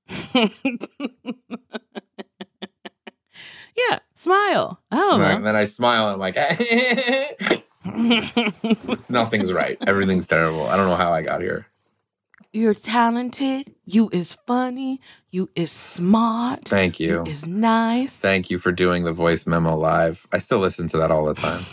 Yeah, smile. Oh, Right? And then I smile and I'm like, nothing's right. Everything's terrible. I don't know how I got here. you're talented. You is funny. You is smart. Thank you. You is nice. Thank you for doing the voice memo live. I still listen to that all the time.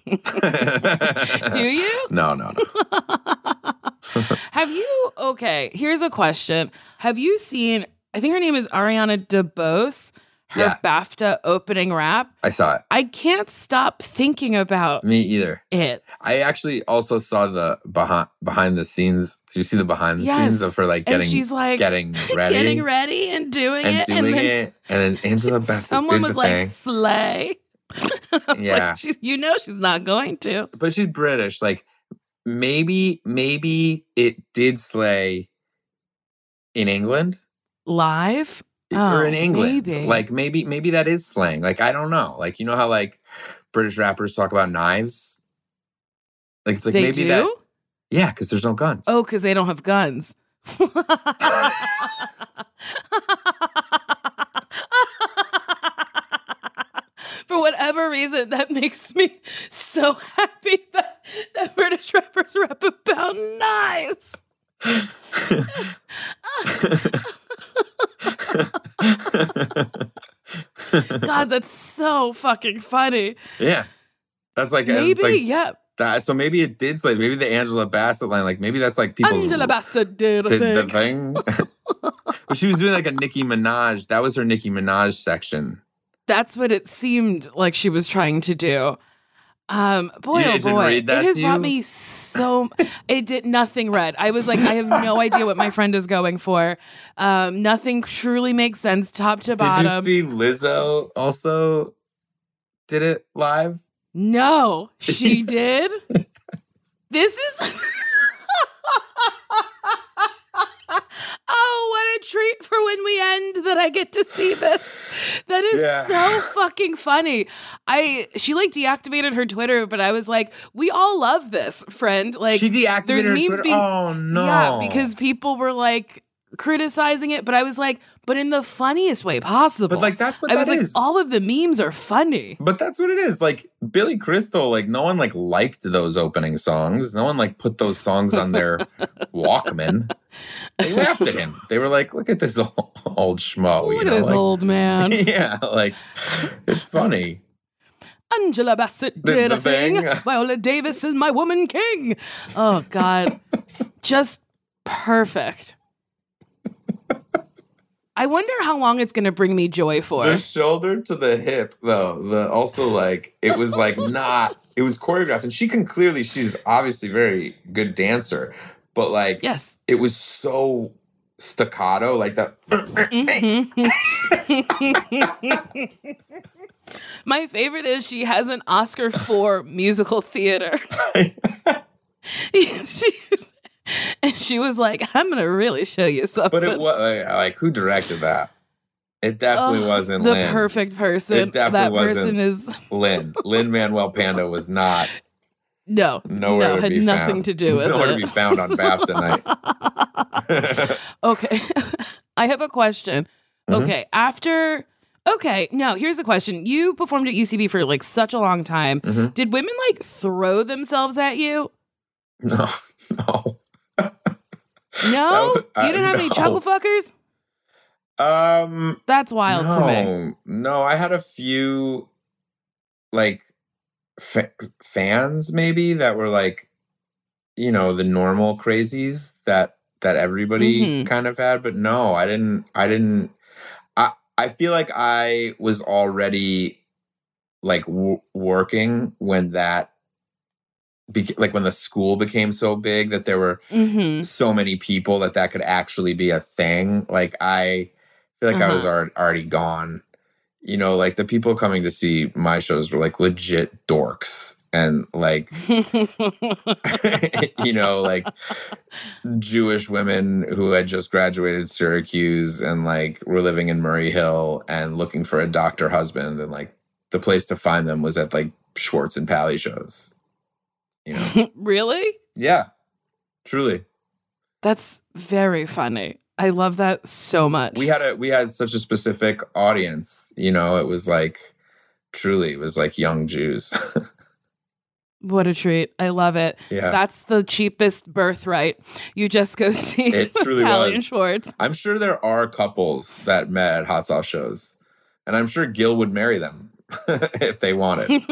Do you? No, no, no. Have you, okay, here's a question. Have you seen, I think her name is Ariana DeBose, her Yeah. BAFTA opening rap? I saw it. I can't stop thinking about Me either. it. I actually also saw the behind behind the scenes. Did you see the behind the Yes. scenes of her like And getting she's like, getting ready, getting ready and doing and it. doing and then it, and then Angela Bassett someone did was the like, thing. slay. I was Yeah. like, she's, you know she's not going to. But she's British. Like maybe maybe it did slay in England. Live? or Oh, in England. maybe. Like maybe maybe that is slang. Like I don't know. Like you know how like British rappers talk about knives? Like it's like they maybe do? that yeah, because there's no guns. Oh, because they don't have guns. For whatever reason, that makes me so happy that, that British rappers rap about knives. God, that's so fucking funny. Yeah. That's like maybe, like, yeah. That, so maybe it did like maybe the Angela Bassett line, like maybe that's like people's Angela Bassett did a the, thing. the thing. But she was doing like a Nicki Minaj. That was her Nicki Minaj section. That's what it seemed like she was trying to do. Um, boy, You oh didn't boy, read that it has to brought you? me so. It did nothing read. I was like, I have no idea what my friend is going for. Um, nothing truly makes sense, top to bottom. Did you see Lizzo also did it live? No, she did. This is. Oh, what a treat for when we end that I get to see this. That is Yeah. so fucking funny. I she like deactivated her Twitter, but I was like, we all love this, friend. Like She deactivated there's her memes Twitter? being Oh, no. Yeah, because people were like criticizing it, but I was like, but in the funniest way possible. But like that's what I that was like, is. all of the memes are funny. But that's what it is. Like Billy Crystal, like no one like liked those opening songs. No one like put those songs on their Walkman. They laughed at him. They were like, "Look at this old, old schmo." Look you at know, this like, old man. Yeah, like it's funny. Angela Bassett The- did the a thing. thing. Viola Davis is my woman king. Oh, God. Just perfect. I wonder how long it's going to bring me joy for. The shoulder to the hip, though, the also like it was like not. It was choreographed, and she can clearly. She's obviously a very good dancer, but like Yes. it was so staccato, like that. Mhm. My favorite is she has an Oscar for musical theater. she, and she was like, I'm going to really show you something. But it was like, like who directed that? It definitely Oh, wasn't the Lin. perfect person. It definitely that person wasn't is Lin. Lin Manuel Panda was not no, nowhere no, to had be nothing found. to do with nowhere it. to be found on BAFTA night. Okay, I have a question. Mhm. Okay, after. Okay, no, here's a question. You performed at U C B for like such a long time. Mhm. Did women like throw themselves at you? No, no. No? was- I- you didn't have any no. chuckle fuckers? Um, That's wild no, to me. no. I had a few like fa- fans maybe that were like, you know, the normal crazies that that everybody Mhm. kind of had, but no, I didn't. I didn't. I I feel like I was already like w- working when that. Beca- like when the school became so big that there were Mm-hmm. so many people that that could actually be a thing. Like I feel like I was Uh-huh. already, already gone. You know, like the people coming to see my shows were like legit dorks and like, you know, like Jewish women who had just graduated Syracuse and like were living in Murray Hill and looking for a doctor husband. And like the place to find them was at like Schwartz and Pally shows. You know? Really? Yeah, truly. That's very funny. I love that so much. We had a we had such a specific audience. You know, it was like truly, it was like young Jews. What a treat. I love it. Yeah, That's the cheapest birthright. You just go see It truly Pally was. and Schwartz. I'm sure there are couples that met at hot sauce shows, and I'm sure Gil would marry them if they wanted.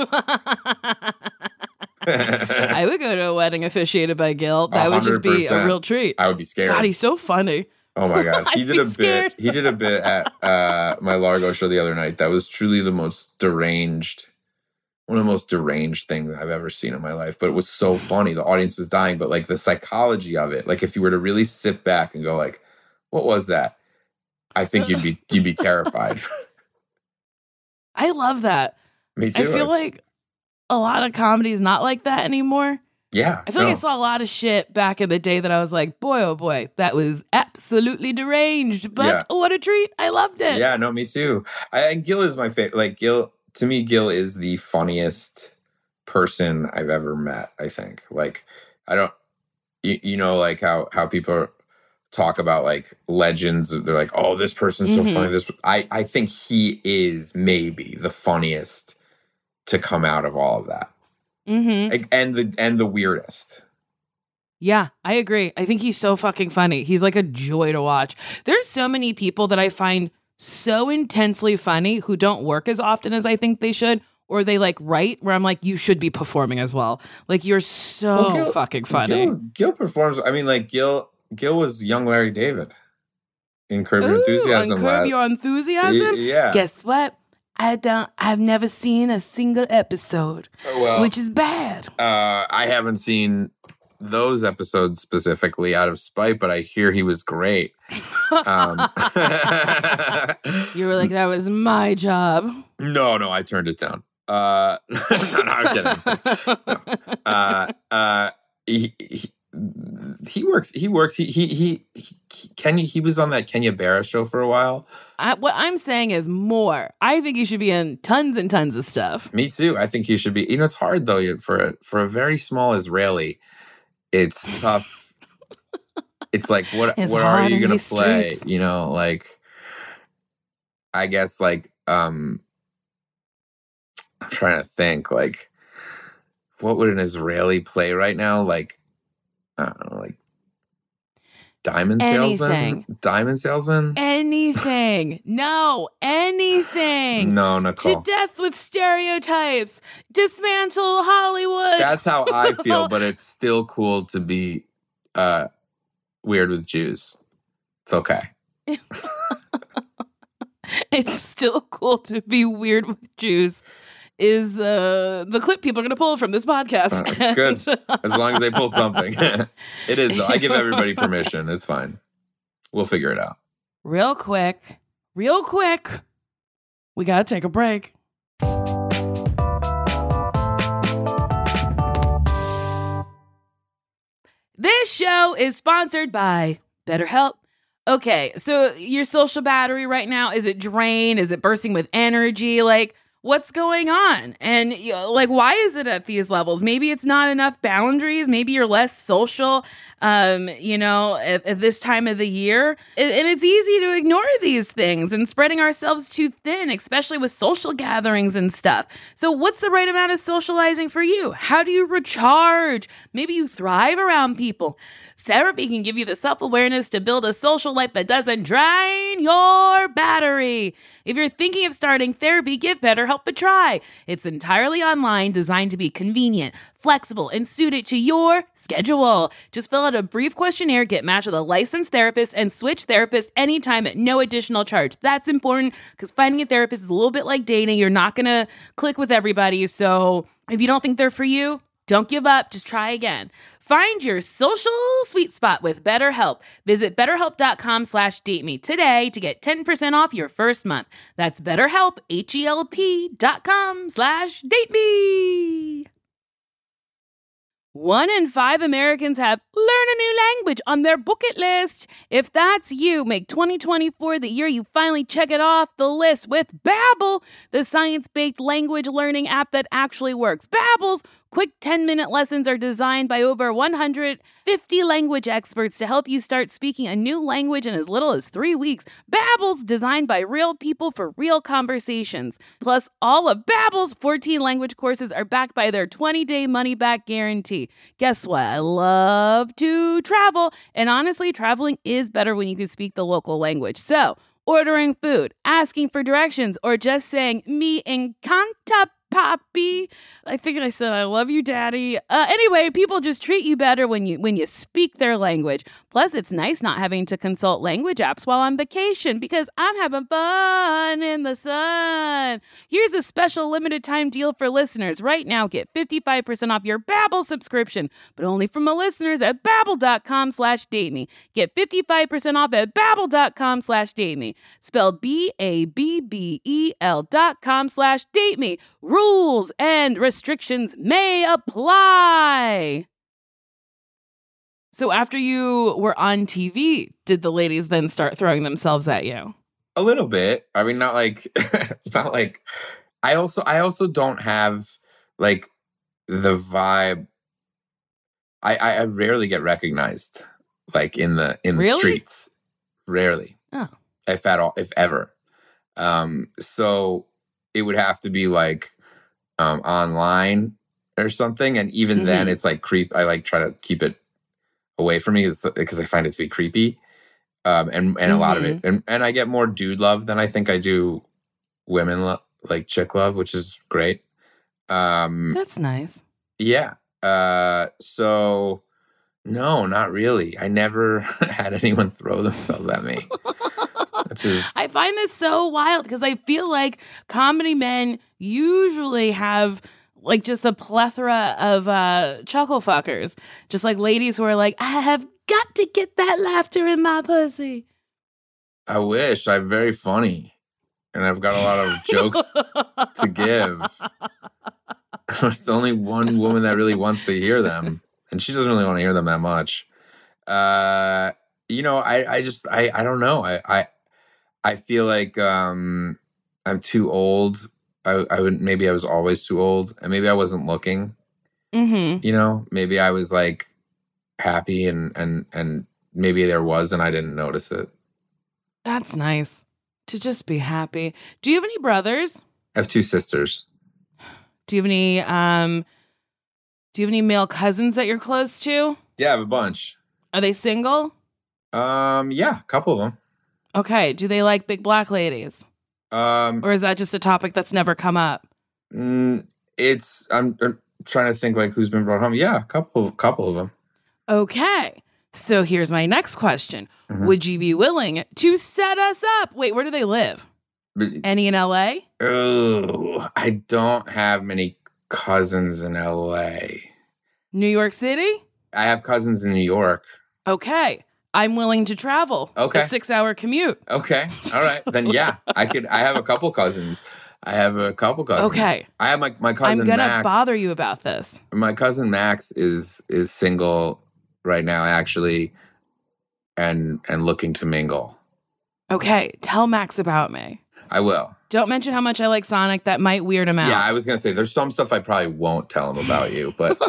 I would go to a wedding officiated by Gil. That would just be a one hundred percent. real treat. I would be scared. God, he's so funny. Oh my god, he I'd did be a scared. bit. He did a bit at uh, my Largo show the other night. That was truly the most deranged, one of the most deranged things I've ever seen in my life. But it was so funny. The audience was dying, but like the psychology of it, like if you were to really sit back and go, like, what was that? I think you'd be you'd be terrified. I love that. Me too. I feel like a lot of comedy is not like that anymore. yeah. I feel like no. I saw a lot of shit back in the day that I was like, boy, oh boy, that was absolutely deranged. But Yeah. what a treat. I loved it. Yeah, no, me too. I, and Gil is my favorite. Like Gil, to me, Gil is the funniest person I've ever met. I think. Like, I don't, you, you know, like how how people are talk about like legends. They're like, oh, this person's so Mhm. funny. This I, I think he is maybe the funniest to come out of all of that. Mm-hmm. Like, and the and the weirdest. Yeah, I agree. I think he's so fucking funny. He's like a joy to watch. There's so many people that I find so intensely funny who don't work as often as I think they should, or they like write where I'm like, you should be performing as well. Like, you're so Well, Gil- fucking funny. Gil, Gil performs. I mean, like Gil Gil was young Larry David in Curb Your Ooh, Enthusiasm. on Curb last- Your Enthusiasm? Y- yeah. Guess what? I don't. I've never seen a single episode, Well, which is bad. uh, I haven't seen those episodes specifically out of spite, but I hear he was great. Um, You were like, that was my job. no, no, I turned it down. Uh, no, no, I'm kidding. No. Uh, uh, he, he, he works. He works. He he he. he Kenya. He was on that Kenya Barra show for a while. I, what I'm saying is more. I think you should be in tons and tons of stuff. Me too. I think he should be. You know, it's hard though for a, for a very small Israeli. It's tough. It's like what It's what are hard you in gonna these play? streets. You know, like I guess like um I'm trying to think like what would an Israeli play right now? Like I don't know, like diamond salesman? Anything. Diamond salesman? Anything. No, anything. No, To Nicole. death with stereotypes. Dismantle Hollywood. That's how I feel, but it's still cool to be uh weird with Jews. It's okay. It's still cool to be weird with Jews. Is the the clip people are going to pull from this podcast. Uh, good. As long as they pull something. It is, though. I give everybody permission. It's fine. We'll figure it out. Real quick, real quick, we got to take a break. This show is sponsored by BetterHelp. Okay, so your social battery right now, is it drained? Is it bursting with energy? Like, what's going on? And you know, like, why is it at these levels? Maybe it's not enough boundaries. Maybe you're less social, um, you know, at, at this time of the year. And and it's easy to ignore these things and spreading ourselves too thin, especially with social gatherings and stuff. So what's the right amount of socializing for you? How do you recharge? Maybe you thrive around people. Therapy can give you the self-awareness to build a social life that doesn't drain your battery. If you're thinking of starting therapy, give BetterHelp a try. It's entirely online, designed to be convenient, flexible, and suited to your schedule. Just fill out a brief questionnaire, get matched with a licensed therapist, and switch therapists anytime at no additional charge. That's important because finding a therapist is a little bit like dating. You're not going to click with everybody. So if you don't think they're for you, don't give up. Just try again. Find your social sweet spot with BetterHelp. Visit betterhelp.com slash date me today to get ten percent off your first month. That's BetterHelp, H-E-L-P dot com slash date me. One in five Americans have learn a new language on their bucket list. If that's you, make twenty twenty-four the year you finally check it off the list with Babbel, the science-based language learning app that actually works. Babbel's quick ten-minute lessons are designed by over one hundred fifty language experts to help you start speaking a new language in as little as three weeks. Babbel's designed by real people for real conversations. Plus, all of Babbel's fourteen language courses are backed by their twenty-day money-back guarantee. Guess what? I love to travel, and honestly, traveling is better when you can speak the local language. So, ordering food, asking for directions, or just saying, me encanta papi. I think I said I love you, daddy. Uh, anyway, people just treat you better when you when you speak their language. Plus, it's nice not having to consult language apps while on vacation because I'm having fun in the sun. Here's a special limited time deal for listeners. Right now, get fifty-five percent off your Babbel subscription, but only from my listeners at babbel.com slash date me. Get fifty-five percent off at babbel.com slash date me. Spelled B A B B E L dot com slash date me. Rules and restrictions may apply. So after you were on T V, did the ladies then start throwing themselves at you? A little bit. I mean, not like, not like. I also, I also don't have like the vibe. I, I, I rarely get recognized. like in the in the Really? streets. Rarely. Oh. If at all, if ever. Um, so it would have to be like um, online or something. And even mm-hmm. then it's like creep. I like try to keep it away from me because I find it to be creepy. Um, and, and mm-hmm. a lot of it. And, and I get more dude love than I think I do women love, like chick love, which is great. Um, That's nice. Yeah. Uh, so no, not really. I never had anyone throw themselves at me. Which is... I find this so wild because I feel like comedy men usually have like just a plethora of uh, chuckle fuckers. Just like ladies who are like, I have got to get that laughter in my pussy. I wish. I'm very funny. And I've got a lot of jokes to give. There's only one woman that really wants to hear them. And she doesn't really want to hear them that much. Uh, you know, I, I just, I, I don't know. I, I, I feel like um, I'm too old. I, I would, maybe I was always too old. And maybe I wasn't looking. Mm-hmm. You know, maybe I was like happy and, and, and maybe there was and I didn't notice it. That's nice. To just be happy. Do you have any brothers? I have two sisters. Do you have any um do you have any male cousins that you're close to? Yeah, I have a bunch. Are they single? Um, yeah, a couple of them. Okay. Do they like big black ladies? Um Or is that just a topic that's never come up? Mm, it's I'm, I'm trying to think like who's been brought home. Yeah, a couple couple of them. Okay. So here's my next question. Mm-hmm. Would you be willing to set us up? Wait, where do they live? But, Any in L A? Oh, I don't have many cousins in L A. New York City? I have cousins in New York. Okay. I'm willing to travel. Okay. A six-hour commute. Okay. All right. Then yeah, I could. I have a couple cousins. I have a couple cousins. Okay. I have my my cousin. I'm gonna Max. bother you about this. My cousin Max is is single right now, actually, and and looking to mingle. Okay, tell Max about me. I will. Don't mention how much I like Sonic. That might weird him out. Yeah, I was gonna say there's some stuff I probably won't tell him about you, but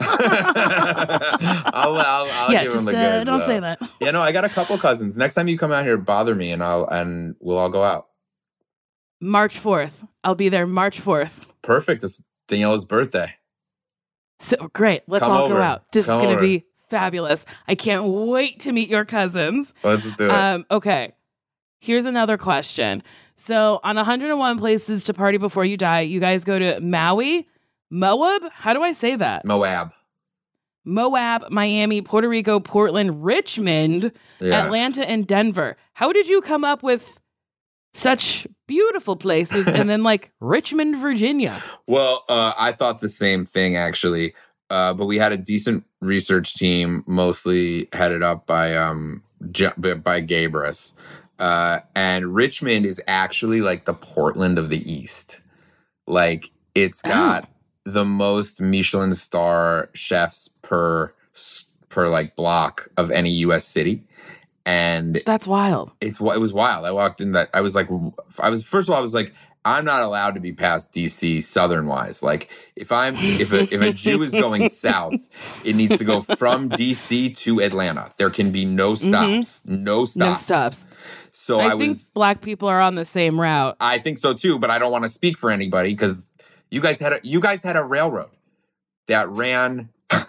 I'll, I'll, I'll yeah, give just, him the uh, goods. Don't though. say that. Yeah, no, I got a couple cousins. Next time you come out here, bother me, and I'll and we'll all go out. March fourth. I'll be there March fourth. Perfect. It's Daniela's birthday. So great. Let's come all over. go out. This come is gonna over. be fabulous. I can't wait to meet your cousins. Let's do it. Um, okay. Here's another question. So on one hundred one Places to Party Before You Die, you guys go to Maui, Moab? How do I say that? Moab. Moab, Miami, Puerto Rico, Portland, Richmond, Yeah. Atlanta, and Denver. How did you come up with such beautiful places and then like Richmond, Virginia? Well, uh, I thought the same thing, actually. Uh, but we had a decent research team, mostly headed up by um, J- by Gabrus. Uh, and Richmond is actually like the Portland of the East. Like it's got oh. the most Michelin star chefs per per like block of any U S city. And that's wild. It's it was wild. I walked in that I was like I was first of all I was like I'm not allowed to be past D C southern wise. Like if I'm if a if a Jew is going south, it needs to go from D C to Atlanta. There can be no stops. Mm-hmm. No stops. No stops. So I, I think was black people are on the same route. I think so too, but I don't want to speak for anybody because you guys had a you guys had a railroad that ran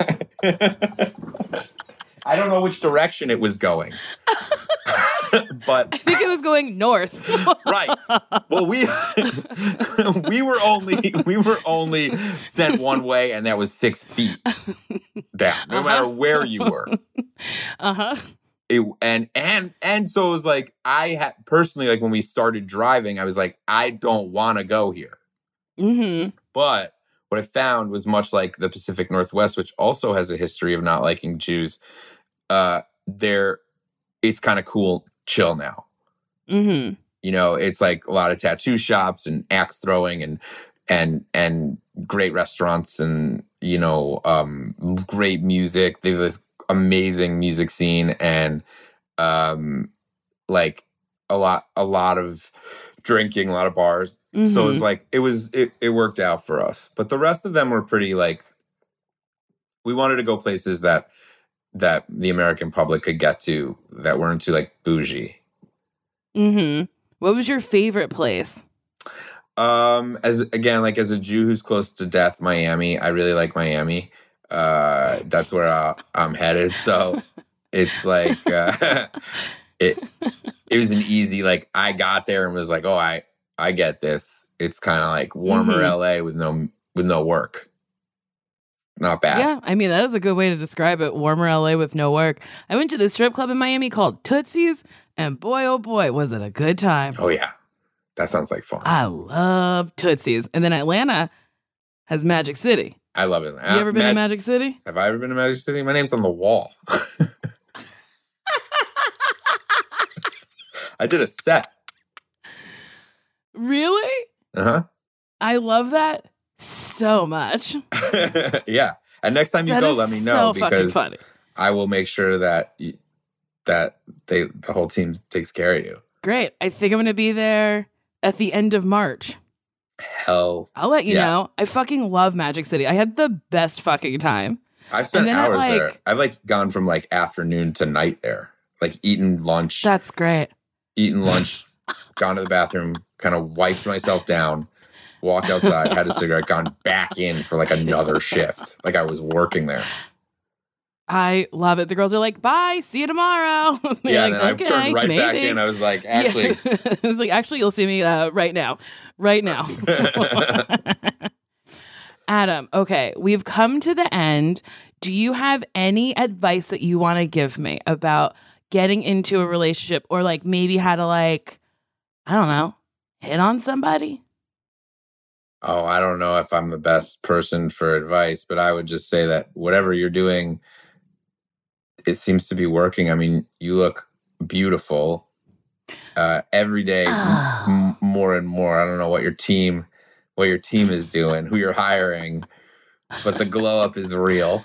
I don't know which direction it was going. But I think it was going north. Right. Well, we we were only we were only sent one way, and that was six feet down, no uh-huh. matter where you were. Uh-huh. It, and and and so it was like I had personally, like when we started driving, I was like, I don't want to go here. Mm-hmm. But what I found was much like the Pacific Northwest, which also has a history of not liking Jews. Uh, there, it's kind of cool, chill now. Mm-hmm. You know, it's like a lot of tattoo shops and axe throwing and and and great restaurants and you know, um, great music. They have this amazing music scene and um, like a lot a lot of drinking, a lot of bars. Mm-hmm. So it's like it was it, it worked out for us. But the rest of them were pretty like we wanted to go places that that the American public could get to that weren't too like bougie. Mm-hmm. What was your favorite place? Um, as again, like as a Jew who's close to death, Miami. I really like Miami. Uh, that's where I, I'm headed. So it's like uh, it. It was an easy like I got there and was like, oh, I I get this. It's kind of like warmer Mhm. L A with no with no work. Not bad. Yeah, I mean, that is a good way to describe it. Warmer L A with no work. I went to this strip club in Miami called Tootsie's, and boy, oh boy, was it a good time. Oh yeah, that sounds like fun. I love Tootsie's. And then Atlanta has Magic City. I love it. You ever been to Magic City? Have I ever been to Magic City? My name's on the wall. I did a set. Really? Uh I love that so much. huh. Yeah. And next time you That go, is let me so know fucking because funny. I will make sure that you, that they the whole team takes care of you. Great. I think I'm going to be there at the end of March. Hell, I'll let you Yeah. know. I fucking love Magic City. I had the best fucking time. I've spent And then at, hours there. like- I've like gone from like afternoon to night there, like eating lunch, That's great. eaten lunch, gone to the bathroom, kind of wiped myself down, walked outside, had a cigarette, gone back in for like another shift. Like I was working there. I love it. The girls are like, bye, see you tomorrow. They're Yeah, like, and then okay, I turned right back maybe. in. I was like, actually, Yeah. It's like, actually, you'll see me uh, right now. Right now. Adam, okay, we've come to the end. Do you have any advice that you want to give me about getting into a relationship or like maybe how to like, I don't know, hit on somebody? oh, I don't know if I'm the best person for advice, but I would just say that whatever you're doing, it seems to be working. I mean, you look beautiful uh, every day, Oh. m- more and more. I don't know what your team, what your team is doing, who you're hiring, but the glow up is real.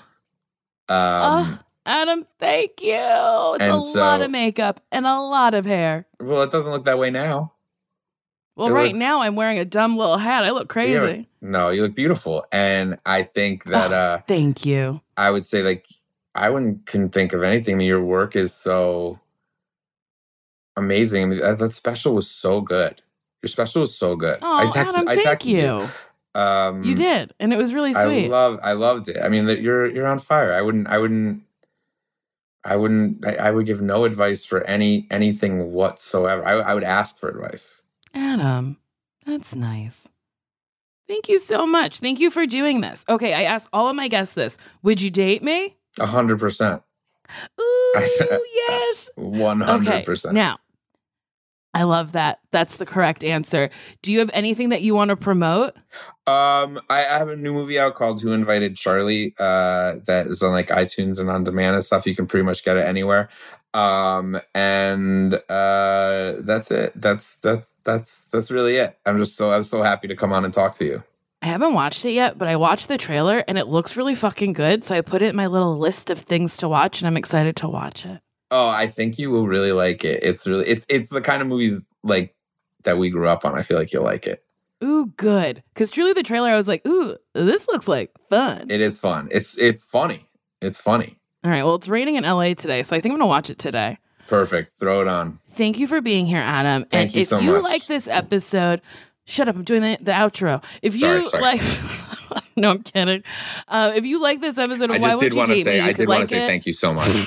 Um, Oh, Adam, thank you. It's and a lot so- of makeup and a lot of hair. well, it doesn't look that way now. Well, It right looks- now I'm wearing a dumb little hat. I look crazy. Yeah, no, you look beautiful, and I think that Oh. uh, Thank you. I would say like I wouldn't can think of anything. I mean, your work is so amazing. I mean, that, that special was so good. Your special was so good. Oh, I texted, Adam, I thank texted you. you. Um, You did, and it was really sweet. I love. I loved it. I mean, that you're you're on fire. I wouldn't. I wouldn't. I wouldn't. I, I would give no advice for any anything whatsoever. I, I would ask for advice. Adam, that's nice. Thank you so much. Thank you for doing this. Okay, I asked all of my guests this. Would you date me? A hundred percent. Ooh, yes. One Okay, hundred percent. now, I love that. That's the correct answer. Do you have anything that you want to promote? Um, I, I have a new movie out called Who Invited Charlie? Uh, that is on like iTunes and on demand and stuff. You can pretty much get it anywhere. Um, and uh, that's it. That's that's that's that's really it. I'm just so I'm so happy to come on and talk to you. I haven't watched it yet, but I watched the trailer and it looks really fucking good. So I put it in my little list of things to watch and I'm excited to watch it. Oh, I think you will really like it. It's really it's it's the kind of movies like that we grew up on. I feel like you'll like it. Ooh, good. Because truly the trailer, I was like, ooh, this looks like fun. It is fun. It's it's funny. It's funny. All right. Well, it's raining in L A today, so I think I'm going to watch it today. Perfect. Throw it on. Thank you for being here, Adam. Thank and you if so you much. like this episode, shut up. I'm doing the, the outro. If you Sorry, sorry. like, no, I'm kidding. Uh, if you like this episode, of I Why just Won't did You want to Date say Me, you I could did want like to say it. thank you so much.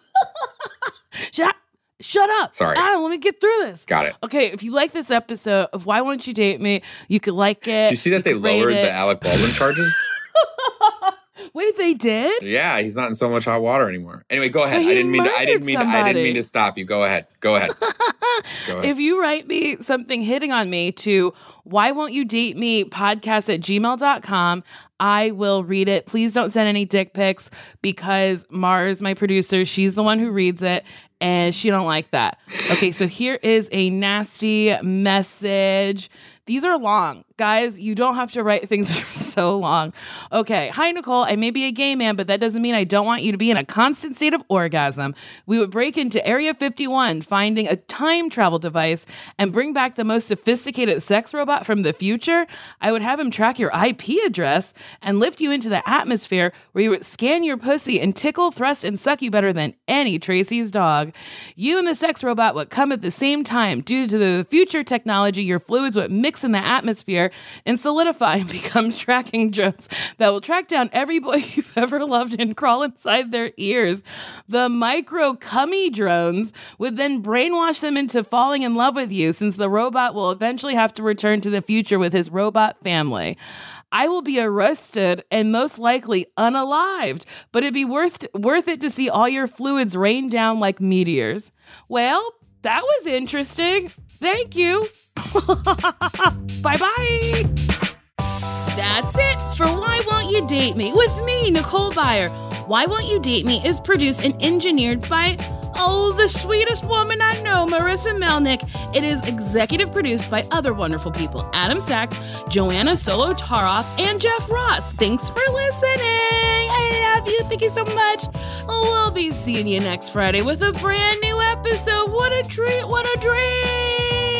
Shut, shut up. Sorry. Adam, let me get through this. Got it. Okay, if you like this episode of Why Won't You Date Me, you could like it. Did you see that they could rate lowered it. the Alec Baldwin charges? Wait, they did? Yeah, he's not in so much hot water anymore. Anyway, go ahead. But he I didn't mean to, I murdered didn't mean to, I didn't somebody. mean to stop you. Go ahead. Go ahead. Go ahead. If you write me something hitting on me to why won't you date me podcast at gmail dot com, I will read it. Please don't send any dick pics because Mars, my producer, she's the one who reads it and she don't like that. Okay, so here is a nasty message. These are long. Guys, you don't have to write things that are so long. Okay. Hi, Nicole. I may be a gay man, but that doesn't mean I don't want you to be in a constant state of orgasm. We would break into Area fifty-one, finding a time travel device, and bring back the most sophisticated sex robot from the future. I would have him track your I P address and lift you into the atmosphere where you would scan your pussy and tickle, thrust, and suck you better than any Tracy's dog. You and the sex robot would come at the same time. Due to the future technology, your fluids would mix in the atmosphere and solidify and become tracking drones that will track down every boy you've ever loved and crawl inside their ears. The micro cummy drones would then brainwash them into falling in love with you, since the robot will eventually have to return to the future with his robot family. I will be arrested and most likely unalived, but it'd be worth worth it to see all your fluids rain down like meteors. Well, that was interesting. Thank you. Bye-bye. That's it for Why Won't You Date Me with me, Nicole Byer. Why Won't You Date Me is produced and engineered by, oh, the sweetest woman I know, Marissa Melnick. It is executive produced by other wonderful people, Adam Sachs, Joanna Solotaroff, and Jeff Ross. Thanks for listening. I love you. Thank you so much. We'll be seeing you next Friday with a brand new episode. What a treat. What a dream.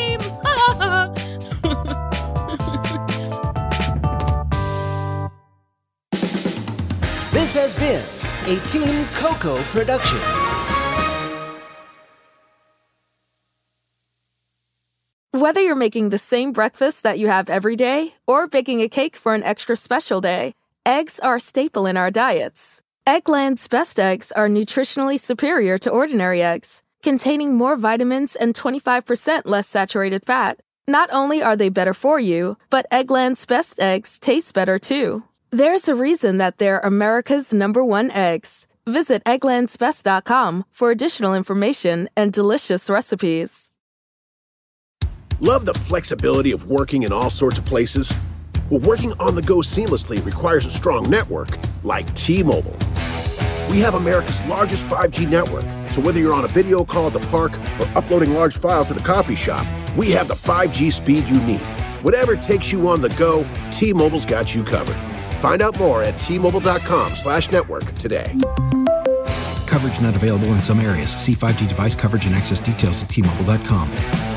This has been a Team Coco production. Whether you're making the same breakfast that you have every day or baking a cake for an extra special day, eggs are a staple in our diets. Eggland's Best Eggs are nutritionally superior to ordinary eggs, containing more vitamins and twenty-five percent less saturated fat. Not only are they better for you, but Eggland's Best Eggs taste better too. There's a reason that they're America's number one eggs. Visit egglands best dot com for additional information and delicious recipes. Love the flexibility of working in all sorts of places? Well, working on the go seamlessly requires a strong network like T-Mobile. We have America's largest five G network, so whether you're on a video call at the park or uploading large files at a coffee shop, we have the five G speed you need. Whatever takes you on the go, T-Mobile's got you covered. Find out more at T Mobile dot com slash network today. Coverage not available in some areas. See five G device coverage and access details at T Mobile dot com.